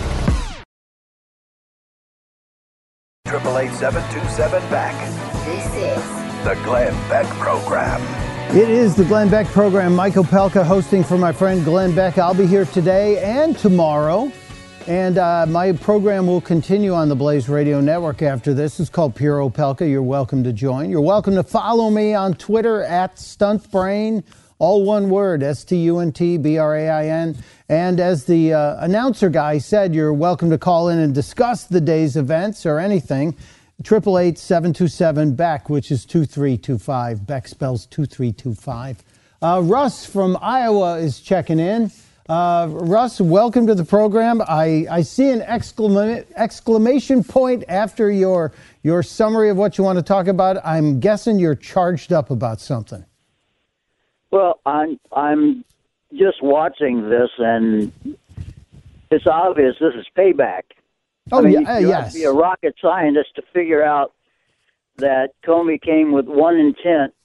888-727-BECK. This is The Glenn Beck Program. It is the Glenn Beck program. Mike Opelka hosting for my friend Glenn Beck. I'll be here today and tomorrow. And my program will continue on the Blaze Radio Network after this. It's called Pure Opelka. You're welcome to join. You're welcome to follow me on Twitter at StuntBrain. All one word, StuntBrain. And as the announcer guy said, you're welcome to call in and discuss the day's events or anything. 888-727-BECK, which is 2325. Beck spells 2325. Russ from Iowa is checking in. Russ, welcome to the program. I see an exclamation point after your summary of what you want to talk about. I'm guessing you're charged up about something. Well, I'm just watching this, and it's obvious this is payback. Oh, I mean, yeah, you yes. have to be a rocket scientist to figure out that Comey came with one intent.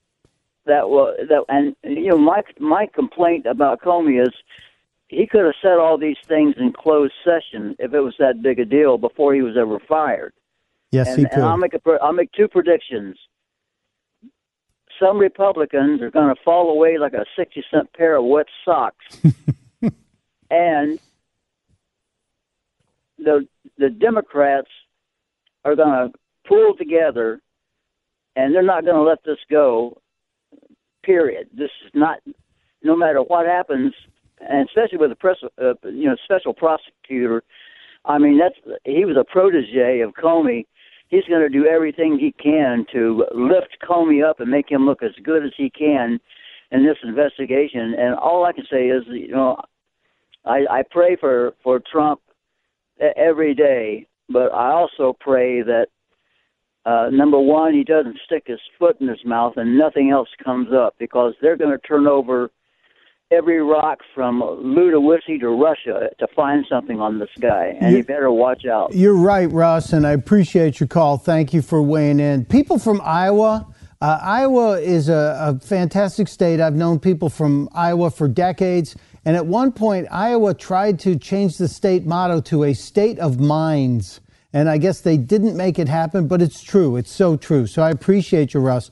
And you know, my complaint about Comey is he could have said all these things in closed session if it was that big a deal before he was ever fired. Yes, he could. And I'll make two predictions. Some Republicans are going to fall away like a 60-cent pair of wet socks, and the Democrats are going to pull together, and they're not going to let this go. Period. This is not, no matter what happens, and especially with the special prosecutor. I mean, he was a protege of Comey. He's going to do everything he can to lift Comey up and make him look as good as he can in this investigation. And all I can say is, you know, I pray for Trump every day, but I also pray that number one, he doesn't stick his foot in his mouth and nothing else comes up, because they're going to turn over every rock from Ludowici to Russia to find something on this guy, and you better watch out. You're right, Russ, and I appreciate your call. Thank you for weighing in. People from Iowa, Iowa is a fantastic state. I've known people from Iowa for decades, and at one point, Iowa tried to change the state motto to a state of minds. And I guess they didn't make it happen, but it's true. It's so true. So I appreciate you, Russ.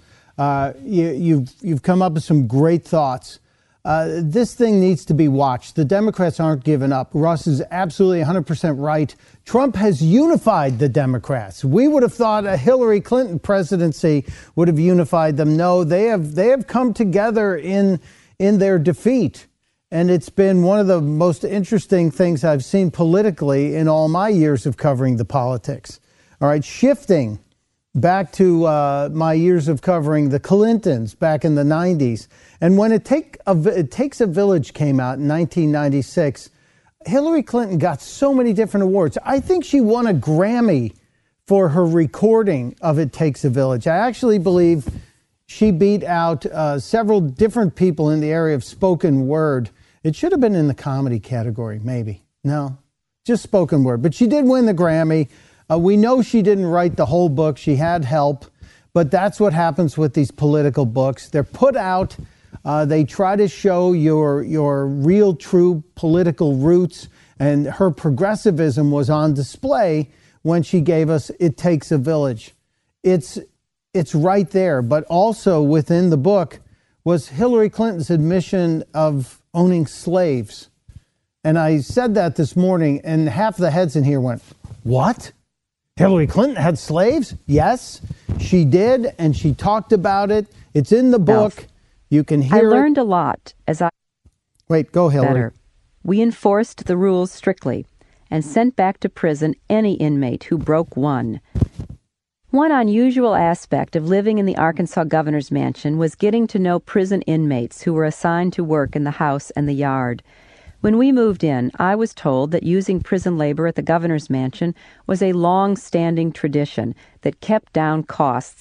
You've come up with some great thoughts. This thing needs to be watched. The Democrats aren't giving up. Russ is absolutely 100% right. Trump has unified the Democrats. We would have thought a Hillary Clinton presidency would have unified them. No, they have come together in their defeat. And it's been one of the most interesting things I've seen politically in all my years of covering the politics. All right, shifting back to my years of covering the Clintons back in the 90s. And when It Takes a Village came out in 1996, Hillary Clinton got so many different awards. I think she won a Grammy for her recording of It Takes a Village. I actually believe she beat out several different people in the area of spoken word. It should have been in the comedy category, maybe. No, just spoken word. But she did win the Grammy. We know she didn't write the whole book. She had help. But that's what happens with these political books. They're put out. They try to show your real, true political roots. And her progressivism was on display when she gave us It Takes a Village. It's right there. But also within the book was Hillary Clinton's admission of owning slaves. And I said that this morning, and half the heads in here went, what? Hillary Clinton had slaves? Yes, she did, and she talked about it. It's in the book. You can hear it. I learned a lot as I... Wait, go, Hillary. Better. We enforced the rules strictly and sent back to prison any inmate who broke one. One unusual aspect of living in the Arkansas governor's mansion was getting to know prison inmates who were assigned to work in the house and the yard. When we moved in, I was told that using prison labor at the governor's mansion was a long-standing tradition that kept down costs,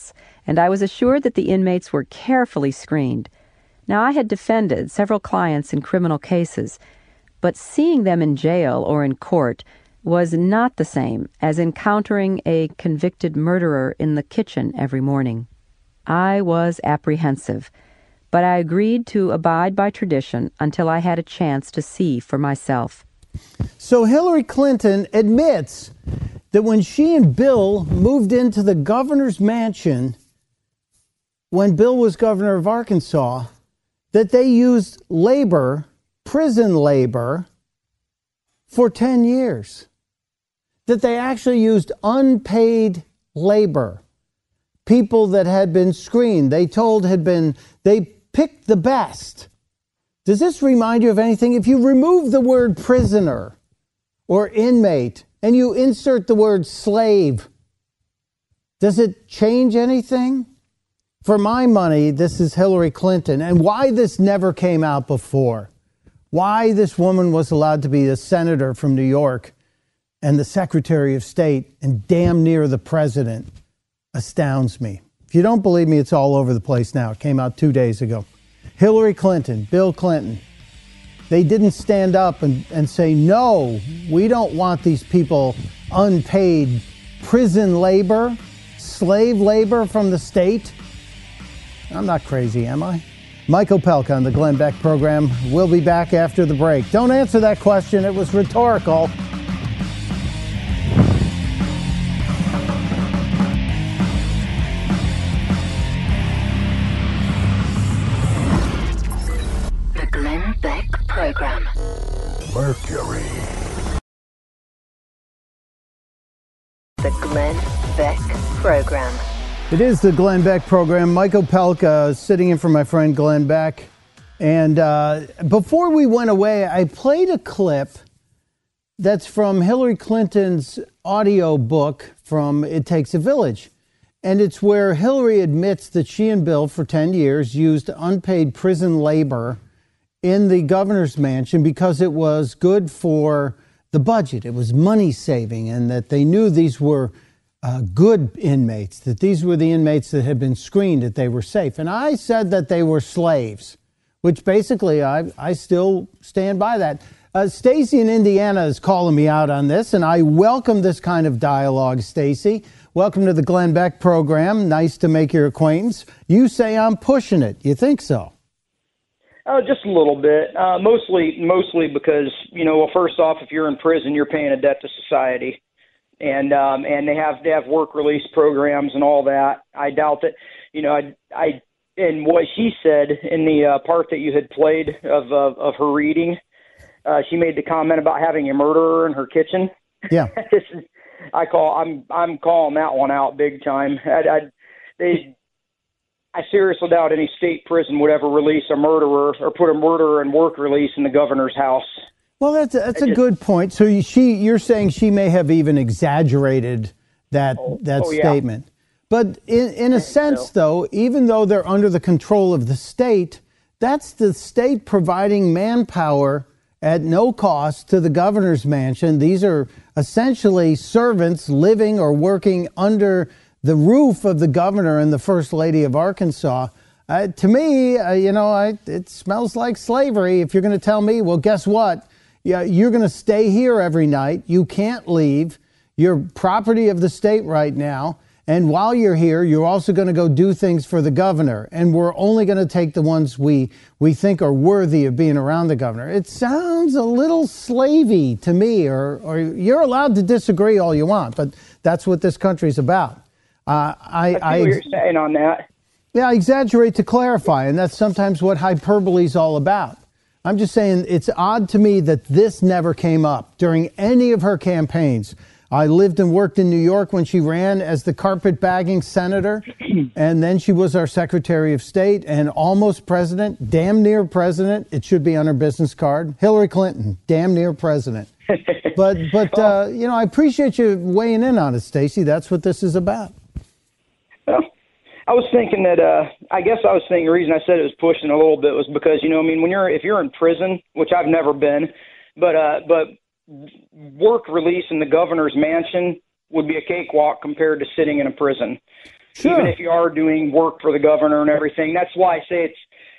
and I was assured that the inmates were carefully screened. Now, I had defended several clients in criminal cases, but seeing them in jail or in court was not the same as encountering a convicted murderer in the kitchen every morning. I was apprehensive, but I agreed to abide by tradition until I had a chance to see for myself. So Hillary Clinton admits that when she and Bill moved into the governor's mansion, when Bill was governor of Arkansas, that they used labor, prison labor, for 10 years. That they actually used unpaid labor. People that had been screened, they picked the best. Does this remind you of anything? If you remove the word prisoner or inmate and you insert the word slave, does it change anything? For my money, this is Hillary Clinton. And why this never came out before, why this woman was allowed to be a senator from New York and the Secretary of State and damn near the president, astounds me. If you don't believe me, it's all over the place now. It came out 2 days ago. Hillary Clinton, Bill Clinton, they didn't stand up and say, no, we don't want these people unpaid prison labor, slave labor from the state. I'm not crazy, am I? Mike Opelka on the Glenn Beck program. We'll be back after the break. Don't answer that question. It was rhetorical. The Glenn Beck program. Mercury. The Glenn Beck program. It is the Glenn Beck program. Mike Opelka sitting in for my friend Glenn Beck. And before we went away, I played a clip that's from Hillary Clinton's audio book from It Takes a Village. And it's where Hillary admits that she and Bill for 10 years used unpaid prison labor in the governor's mansion because it was good for the budget. It was money saving, and that they knew these were good inmates, that these were the inmates that had been screened, that they were safe. And I said that they were slaves, which basically I still stand by that. Stacy in Indiana is calling me out on this, and I welcome this kind of dialogue, Stacy. Welcome to the Glenn Beck program. Nice to make your acquaintance. You say I'm pushing it. You think so? Just a little bit. Mostly because, well, first off, if you're in prison, you're paying a debt to society. And they have work release programs and all that. I doubt that, and what she said in the part that you had played of her reading, she made the comment about having a murderer in her kitchen. Yeah. I'm calling that one out big time. I seriously doubt any state prison would ever release a murderer or put a murderer in work release in the governor's house. Well, that's a good point. So you're saying she may have even exaggerated that statement. Yeah. But in a sense, though, even though they're under the control of the state, that's the state providing manpower at no cost to the governor's mansion. These are essentially servants living or working under the roof of the governor and the First Lady of Arkansas. To me, it smells like slavery. If you're going to tell me, well, guess what? Yeah, you're going to stay here every night. You can't leave. You're property of the state right now. And while you're here, you're also going to go do things for the governor. And we're only going to take the ones we think are worthy of being around the governor. It sounds a little slavey to me, or you're allowed to disagree all you want, but that's what this country's about. I see what you're saying on that. Yeah, I exaggerate to clarify, and that's sometimes what hyperbole is all about. I'm just saying it's odd to me that this never came up during any of her campaigns. I lived and worked in New York when she ran as the carpetbagging senator, and then she was our Secretary of State and almost president, damn near president. It should be on her business card. Hillary Clinton, damn near president. But I appreciate you weighing in on it, Stacey. That's what this is about. Well, I was thinking that the reason I said it was pushing a little bit was because, if you're in prison, which I've never been, but work release in the governor's mansion would be a cakewalk compared to sitting in a prison. Sure. even if you are doing work for the governor and everything. That's why I say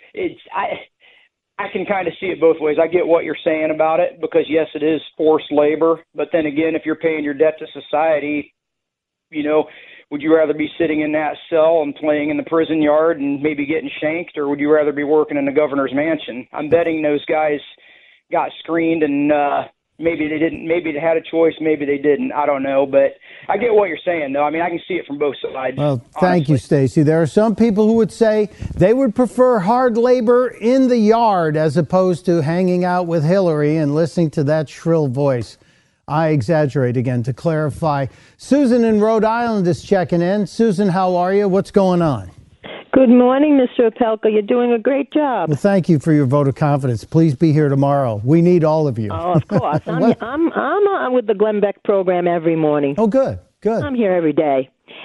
I can kind of see it both ways. I get what you're saying about it because, yes, it is forced labor. But then again, if you're paying your debt to society, would you rather be sitting in that cell and playing in the prison yard and maybe getting shanked, or would you rather be working in the governor's mansion? I'm betting those guys got screened and maybe they didn't. Maybe they had a choice. Maybe they didn't. I don't know. But I get what you're saying, though. I mean, I can see it from both sides. Well, thank you, Stacey. There are some people who would say they would prefer hard labor in the yard as opposed to hanging out with Hillary and listening to that shrill voice. I exaggerate again to clarify. Susan in Rhode Island is checking in. Susan, how are you? What's going on? Good morning, Mr. Opelka. You're doing a great job. Well, thank you for your vote of confidence. Please be here tomorrow. We need all of you. Oh, of course. I'm with the Glenn Beck program every morning. Oh, good. I'm here every day.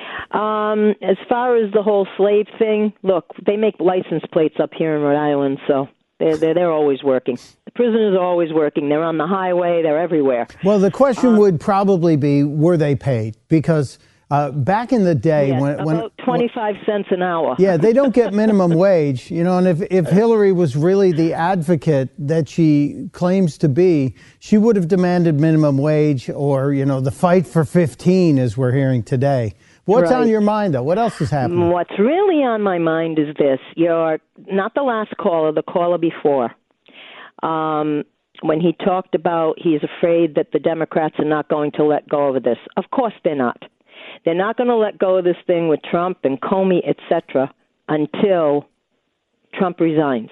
As far as the whole slave thing, look, they make license plates up here in Rhode Island, so they're always working. The prisoners are always working. They're on the highway. They're everywhere. Well, the question would probably be, were they paid? Because back in the day, yes, when about 25 cents an hour. Yeah, they don't get minimum wage, and if Hillary was really the advocate that she claims to be, she would have demanded minimum wage or, the fight for 15 as we're hearing today. What's on your mind, though? What else is happening? What's really on my mind is this. You're not the last caller, the caller before. When he talked about he's afraid that the Democrats are not going to let go of this. Of course they're not. They're not going to let go of this thing with Trump and Comey, etc., until Trump resigns.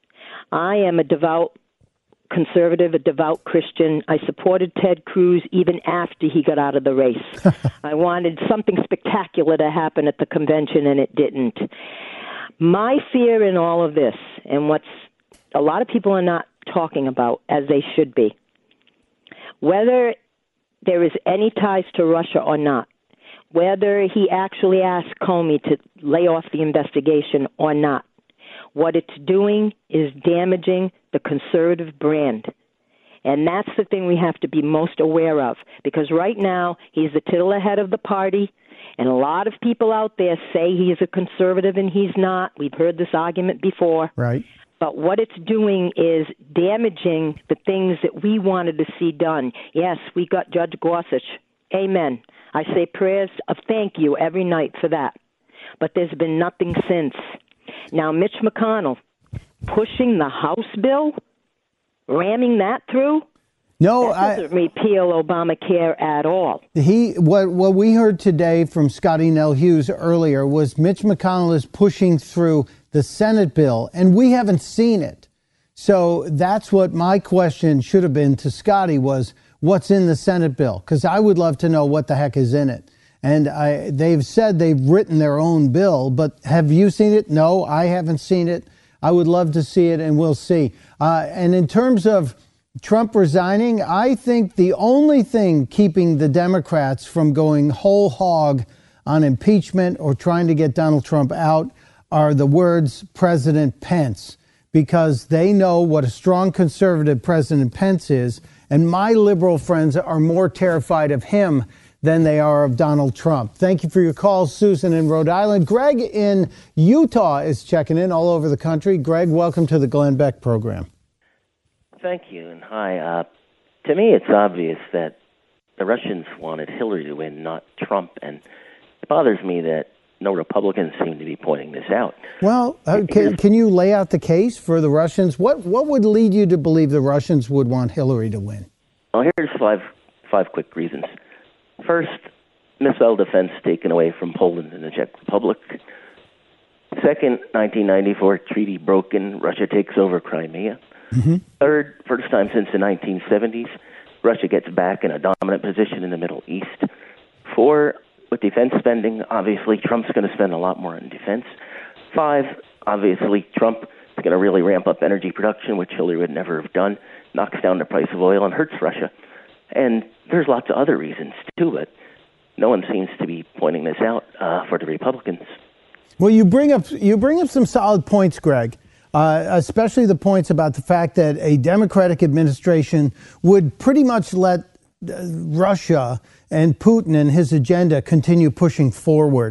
I am a devout conservative, a devout Christian. I supported Ted Cruz even after he got out of the race. I wanted something spectacular to happen at the convention, and it didn't. My fear in all of this, and what's a lot of people are not talking about, as they should be, whether there is any ties to Russia or not, whether he actually asked Comey to lay off the investigation or not, what it's doing is damaging the conservative brand. And that's the thing we have to be most aware of, because right now he's the titular head of the party, and a lot of people out there say he's a conservative and he's not. We've heard this argument before. Right. But what it's doing is damaging the things that we wanted to see done. Yes, we got Judge Gorsuch. Amen. I say prayers of thank you every night for that. But there's been nothing since. Now, Mitch McConnell pushing the House bill, ramming that through. No, that doesn't repeal Obamacare at all. What we heard today from Scotty Nell Hughes earlier was Mitch McConnell is pushing through the Senate bill, and we haven't seen it. So that's what my question should have been to Scotty was, what's in the Senate bill? Because I would love to know what the heck is in it. And they've said they've written their own bill, but have you seen it? No, I haven't seen it. I would love to see it, and we'll see. And in terms of Trump resigning, I think the only thing keeping the Democrats from going whole hog on impeachment or trying to get Donald Trump out are the words President Pence, because they know what a strong conservative President Pence is, and my liberal friends are more terrified of him than they are of Donald Trump. Thank you for your call, Susan in Rhode Island. Greg in Utah is checking in all over the country. Greg, welcome to the Glenn Beck program. Thank you, and hi. To me, it's obvious that the Russians wanted Hillary to win, not Trump, and it bothers me that no Republicans seem to be pointing this out. Well, can you lay out the case for the Russians? What would lead you to believe the Russians would want Hillary to win? Well, here's five quick reasons. First, missile defense taken away from Poland and the Czech Republic. Second, 1994 treaty broken, Russia takes over Crimea. Mm-hmm. Third, first time since the 1970s, Russia gets back in a dominant position in the Middle East. Four, with defense spending, obviously Trump's going to spend a lot more on defense. Five, obviously Trump is going to really ramp up energy production, which Hillary would never have done, knocks down the price of oil and hurts Russia. And there's lots of other reasons, too, but no one seems to be pointing this out for the Republicans. Well, you bring up some solid points, Greg, especially the points about the fact that a Democratic administration would pretty much let Russia and Putin and his agenda continue pushing forward.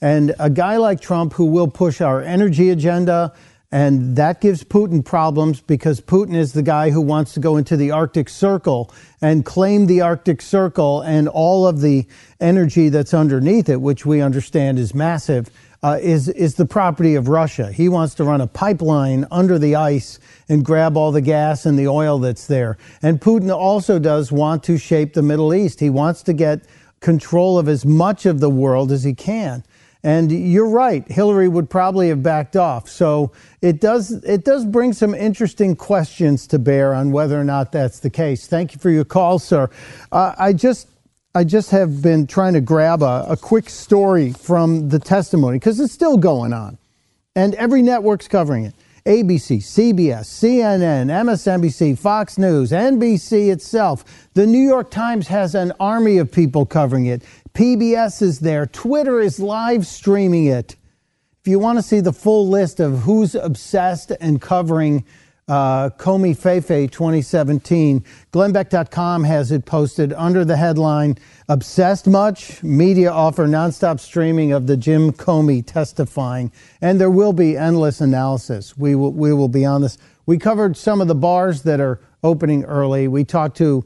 And a guy like Trump who will push our energy agenda, and that gives Putin problems because Putin is the guy who wants to go into the Arctic Circle and claim the Arctic Circle and all of the energy that's underneath it, which we understand is massive, is the property of Russia. He wants to run a pipeline under the ice and grab all the gas and the oil that's there. And Putin also does want to shape the Middle East. He wants to get control of as much of the world as he can. And you're right, Hillary would probably have backed off. So it does bring some interesting questions to bear on whether or not that's the case. Thank you for your call, sir. I just have been trying to grab a quick story from the testimony because it's still going on. And every network's covering it. ABC, CBS, CNN, MSNBC, Fox News, NBC itself. The New York Times has an army of people covering it. PBS is there. Twitter is live streaming it. If you want to see the full list of who's obsessed and covering Comey Fefe 2017, GlennBeck.com has it posted under the headline, Obsessed Much? Media offer nonstop streaming of the Jim Comey testifying. And there will be endless analysis. We will be on this. We covered some of the bars that are opening early. We talked to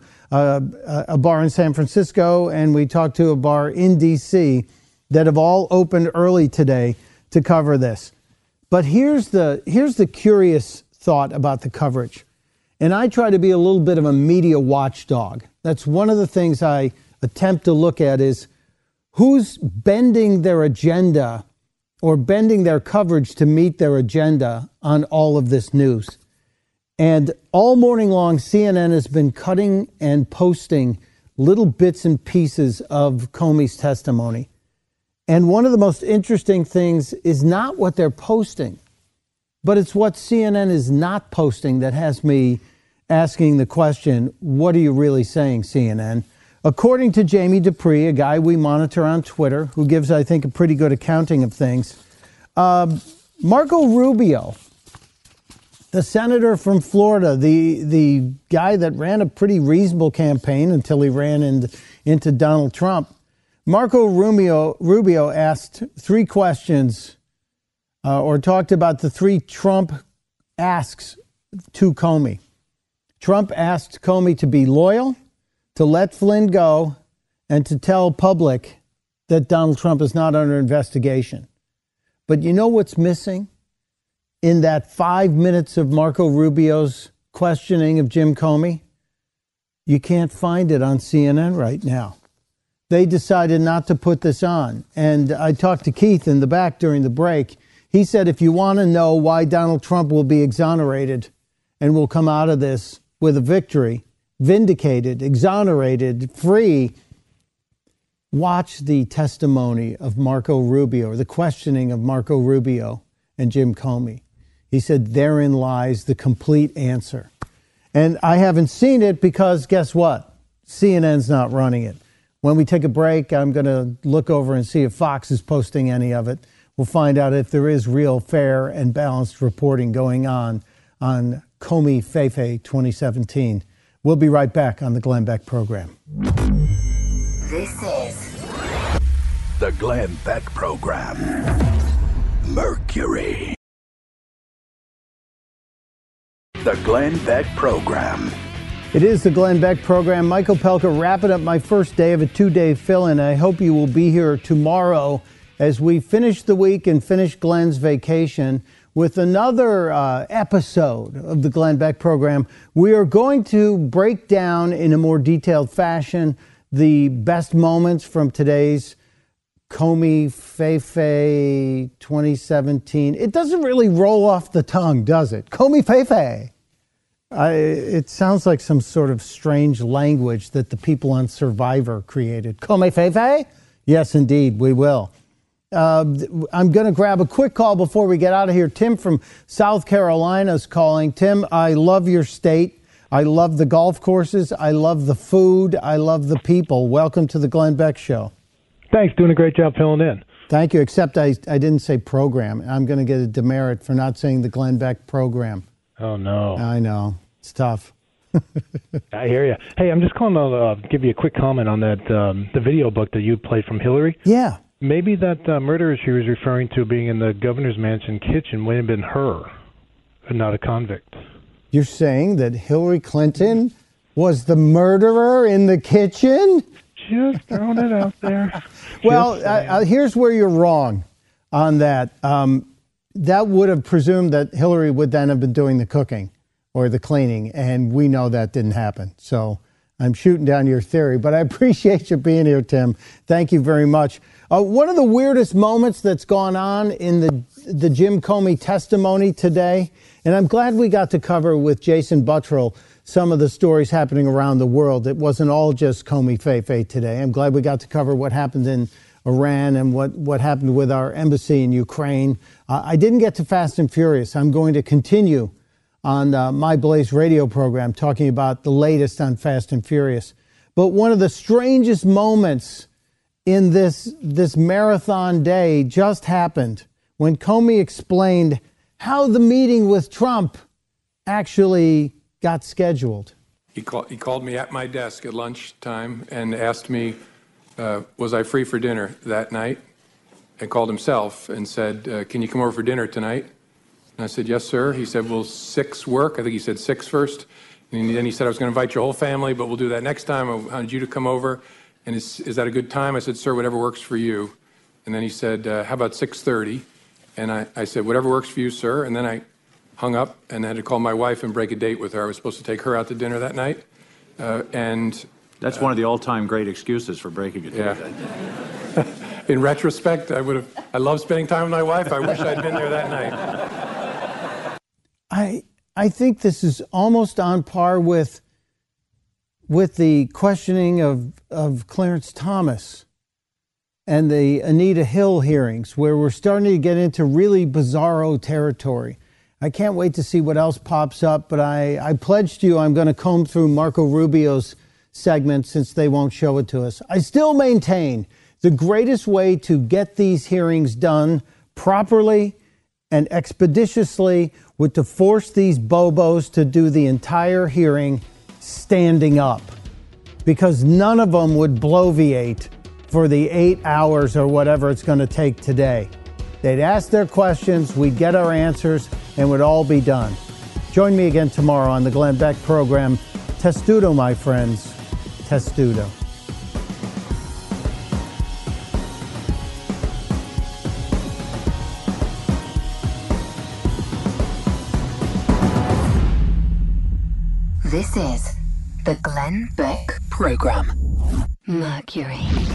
a bar in San Francisco, and we talked to a bar in D.C. that have all opened early today to cover this. But here's the curious thought about the coverage. And I try to be a little bit of a media watchdog. That's one of the things I attempt to look at is who's bending their agenda or bending their coverage to meet their agenda on all of this news. And all morning long, CNN has been cutting and posting little bits and pieces of Comey's testimony. And one of the most interesting things is not what they're posting, but it's what CNN is not posting that has me asking the question, what are you really saying, CNN? According to Jamie Dupree, a guy we monitor on Twitter, who gives, I think, a pretty good accounting of things, Marco Rubio, the senator from Florida, the guy that ran a pretty reasonable campaign until he ran into Donald Trump, Marco Rubio asked three questions or talked about the three Trump asks to Comey. Trump asked Comey to be loyal, to let Flynn go, and to tell public that Donald Trump is not under investigation. But you know what's missing in that 5 minutes of Marco Rubio's questioning of Jim Comey? You can't find it on CNN right now. They decided not to put this on. And I talked to Keith in the back during the break. He said, if you want to know why Donald Trump will be exonerated and will come out of this with a victory, vindicated, exonerated, free, watch the testimony of Marco Rubio, or the questioning of Marco Rubio and Jim Comey. He said, therein lies the complete answer. And I haven't seen it because guess what? CNN's not running it. When we take a break, I'm going to look over and see if Fox is posting any of it. We'll find out if there is real, fair, and balanced reporting going on Comey Fefe 2017. We'll be right back on the Glenn Beck program. This is the Glenn Beck program. Mercury. The Glenn Beck program. It is the Glenn Beck program. Michael Pelka wrapping up my first day of a 2-day fill-in. I hope you will be here tomorrow as we finish the week and finish Glenn's vacation with another episode of the Glenn Beck program. We are going to break down in a more detailed fashion the best moments from today's Comey Fefe 2017. It doesn't really roll off the tongue, does it? Comey Fefe. It sounds like some sort of strange language that the people on Survivor created. Comey Fefe? Yes, indeed, we will. I'm going to grab a quick call before we get out of here. Tim from South Carolina is calling. Tim, I love your state. I love the golf courses. I love the food. I love the people. Welcome to the Glenn Beck Show. Thanks. Doing a great job filling in. Thank you, except I didn't say program. I'm going to get a demerit for not saying the Glenn Beck program. Oh, no. I know. It's tough. I hear you. Hey, I'm just calling to give you a quick comment on that the video book that you played from Hillary. Yeah. Maybe that murderer she was referring to being in the governor's mansion kitchen might have been her, and not a convict. You're saying that Hillary Clinton was the murderer in the kitchen? Just throwing it out there. Well, here's where you're wrong on that. That would have presumed that Hillary would then have been doing the cooking or the cleaning, and we know that didn't happen. So I'm shooting down your theory, but I appreciate you being here, Tim. Thank you very much. One of the weirdest moments that's gone on in the Jim Comey testimony today, and I'm glad we got to cover with Jason Buttrill some of the stories happening around the world. It wasn't all just Comey Fefe today. I'm glad we got to cover what happened in Iran and what happened with our embassy in Ukraine. I didn't get to Fast and Furious. I'm going to continue on my Blaze radio program talking about the latest on Fast and Furious. But one of the strangest moments in this marathon day just happened when Comey explained how the meeting with Trump actually got scheduled. He called me at my desk at lunchtime and asked me, was I free for dinner that night? And called himself and said, can you come over for dinner tonight? And I said, yes, sir. He said, will 6 work? I think he said 6 first. And then he said, I was going to invite your whole family, but we'll do that next time. I wanted you to come over. And is that a good time? I said, sir, whatever works for you. And then he said, how about 6:30? And I said, whatever works for you, sir. And then I hung up and had to call my wife and break a date with her. I was supposed to take her out to dinner that night. And that's one of the all-time great excuses for breaking a date. Yeah. In retrospect, I love spending time with my wife. I wish I'd been there that night. I think this is almost on par with the questioning of Clarence Thomas and the Anita Hill hearings, where we're starting to get into really bizarro territory. I can't wait to see what else pops up, but I pledged you I'm going to comb through Marco Rubio's segment since they won't show it to us. I still maintain the greatest way to get these hearings done properly and expeditiously would to force these bobos to do the entire hearing standing up, because none of them would bloviate for the 8 hours or whatever it's going to take today. They'd ask their questions, we'd get our answers, and would all be done. Join me again tomorrow on the Glenn Beck program. Testudo, my friends. Testudo. This is the Glenn Beck Program. Mercury.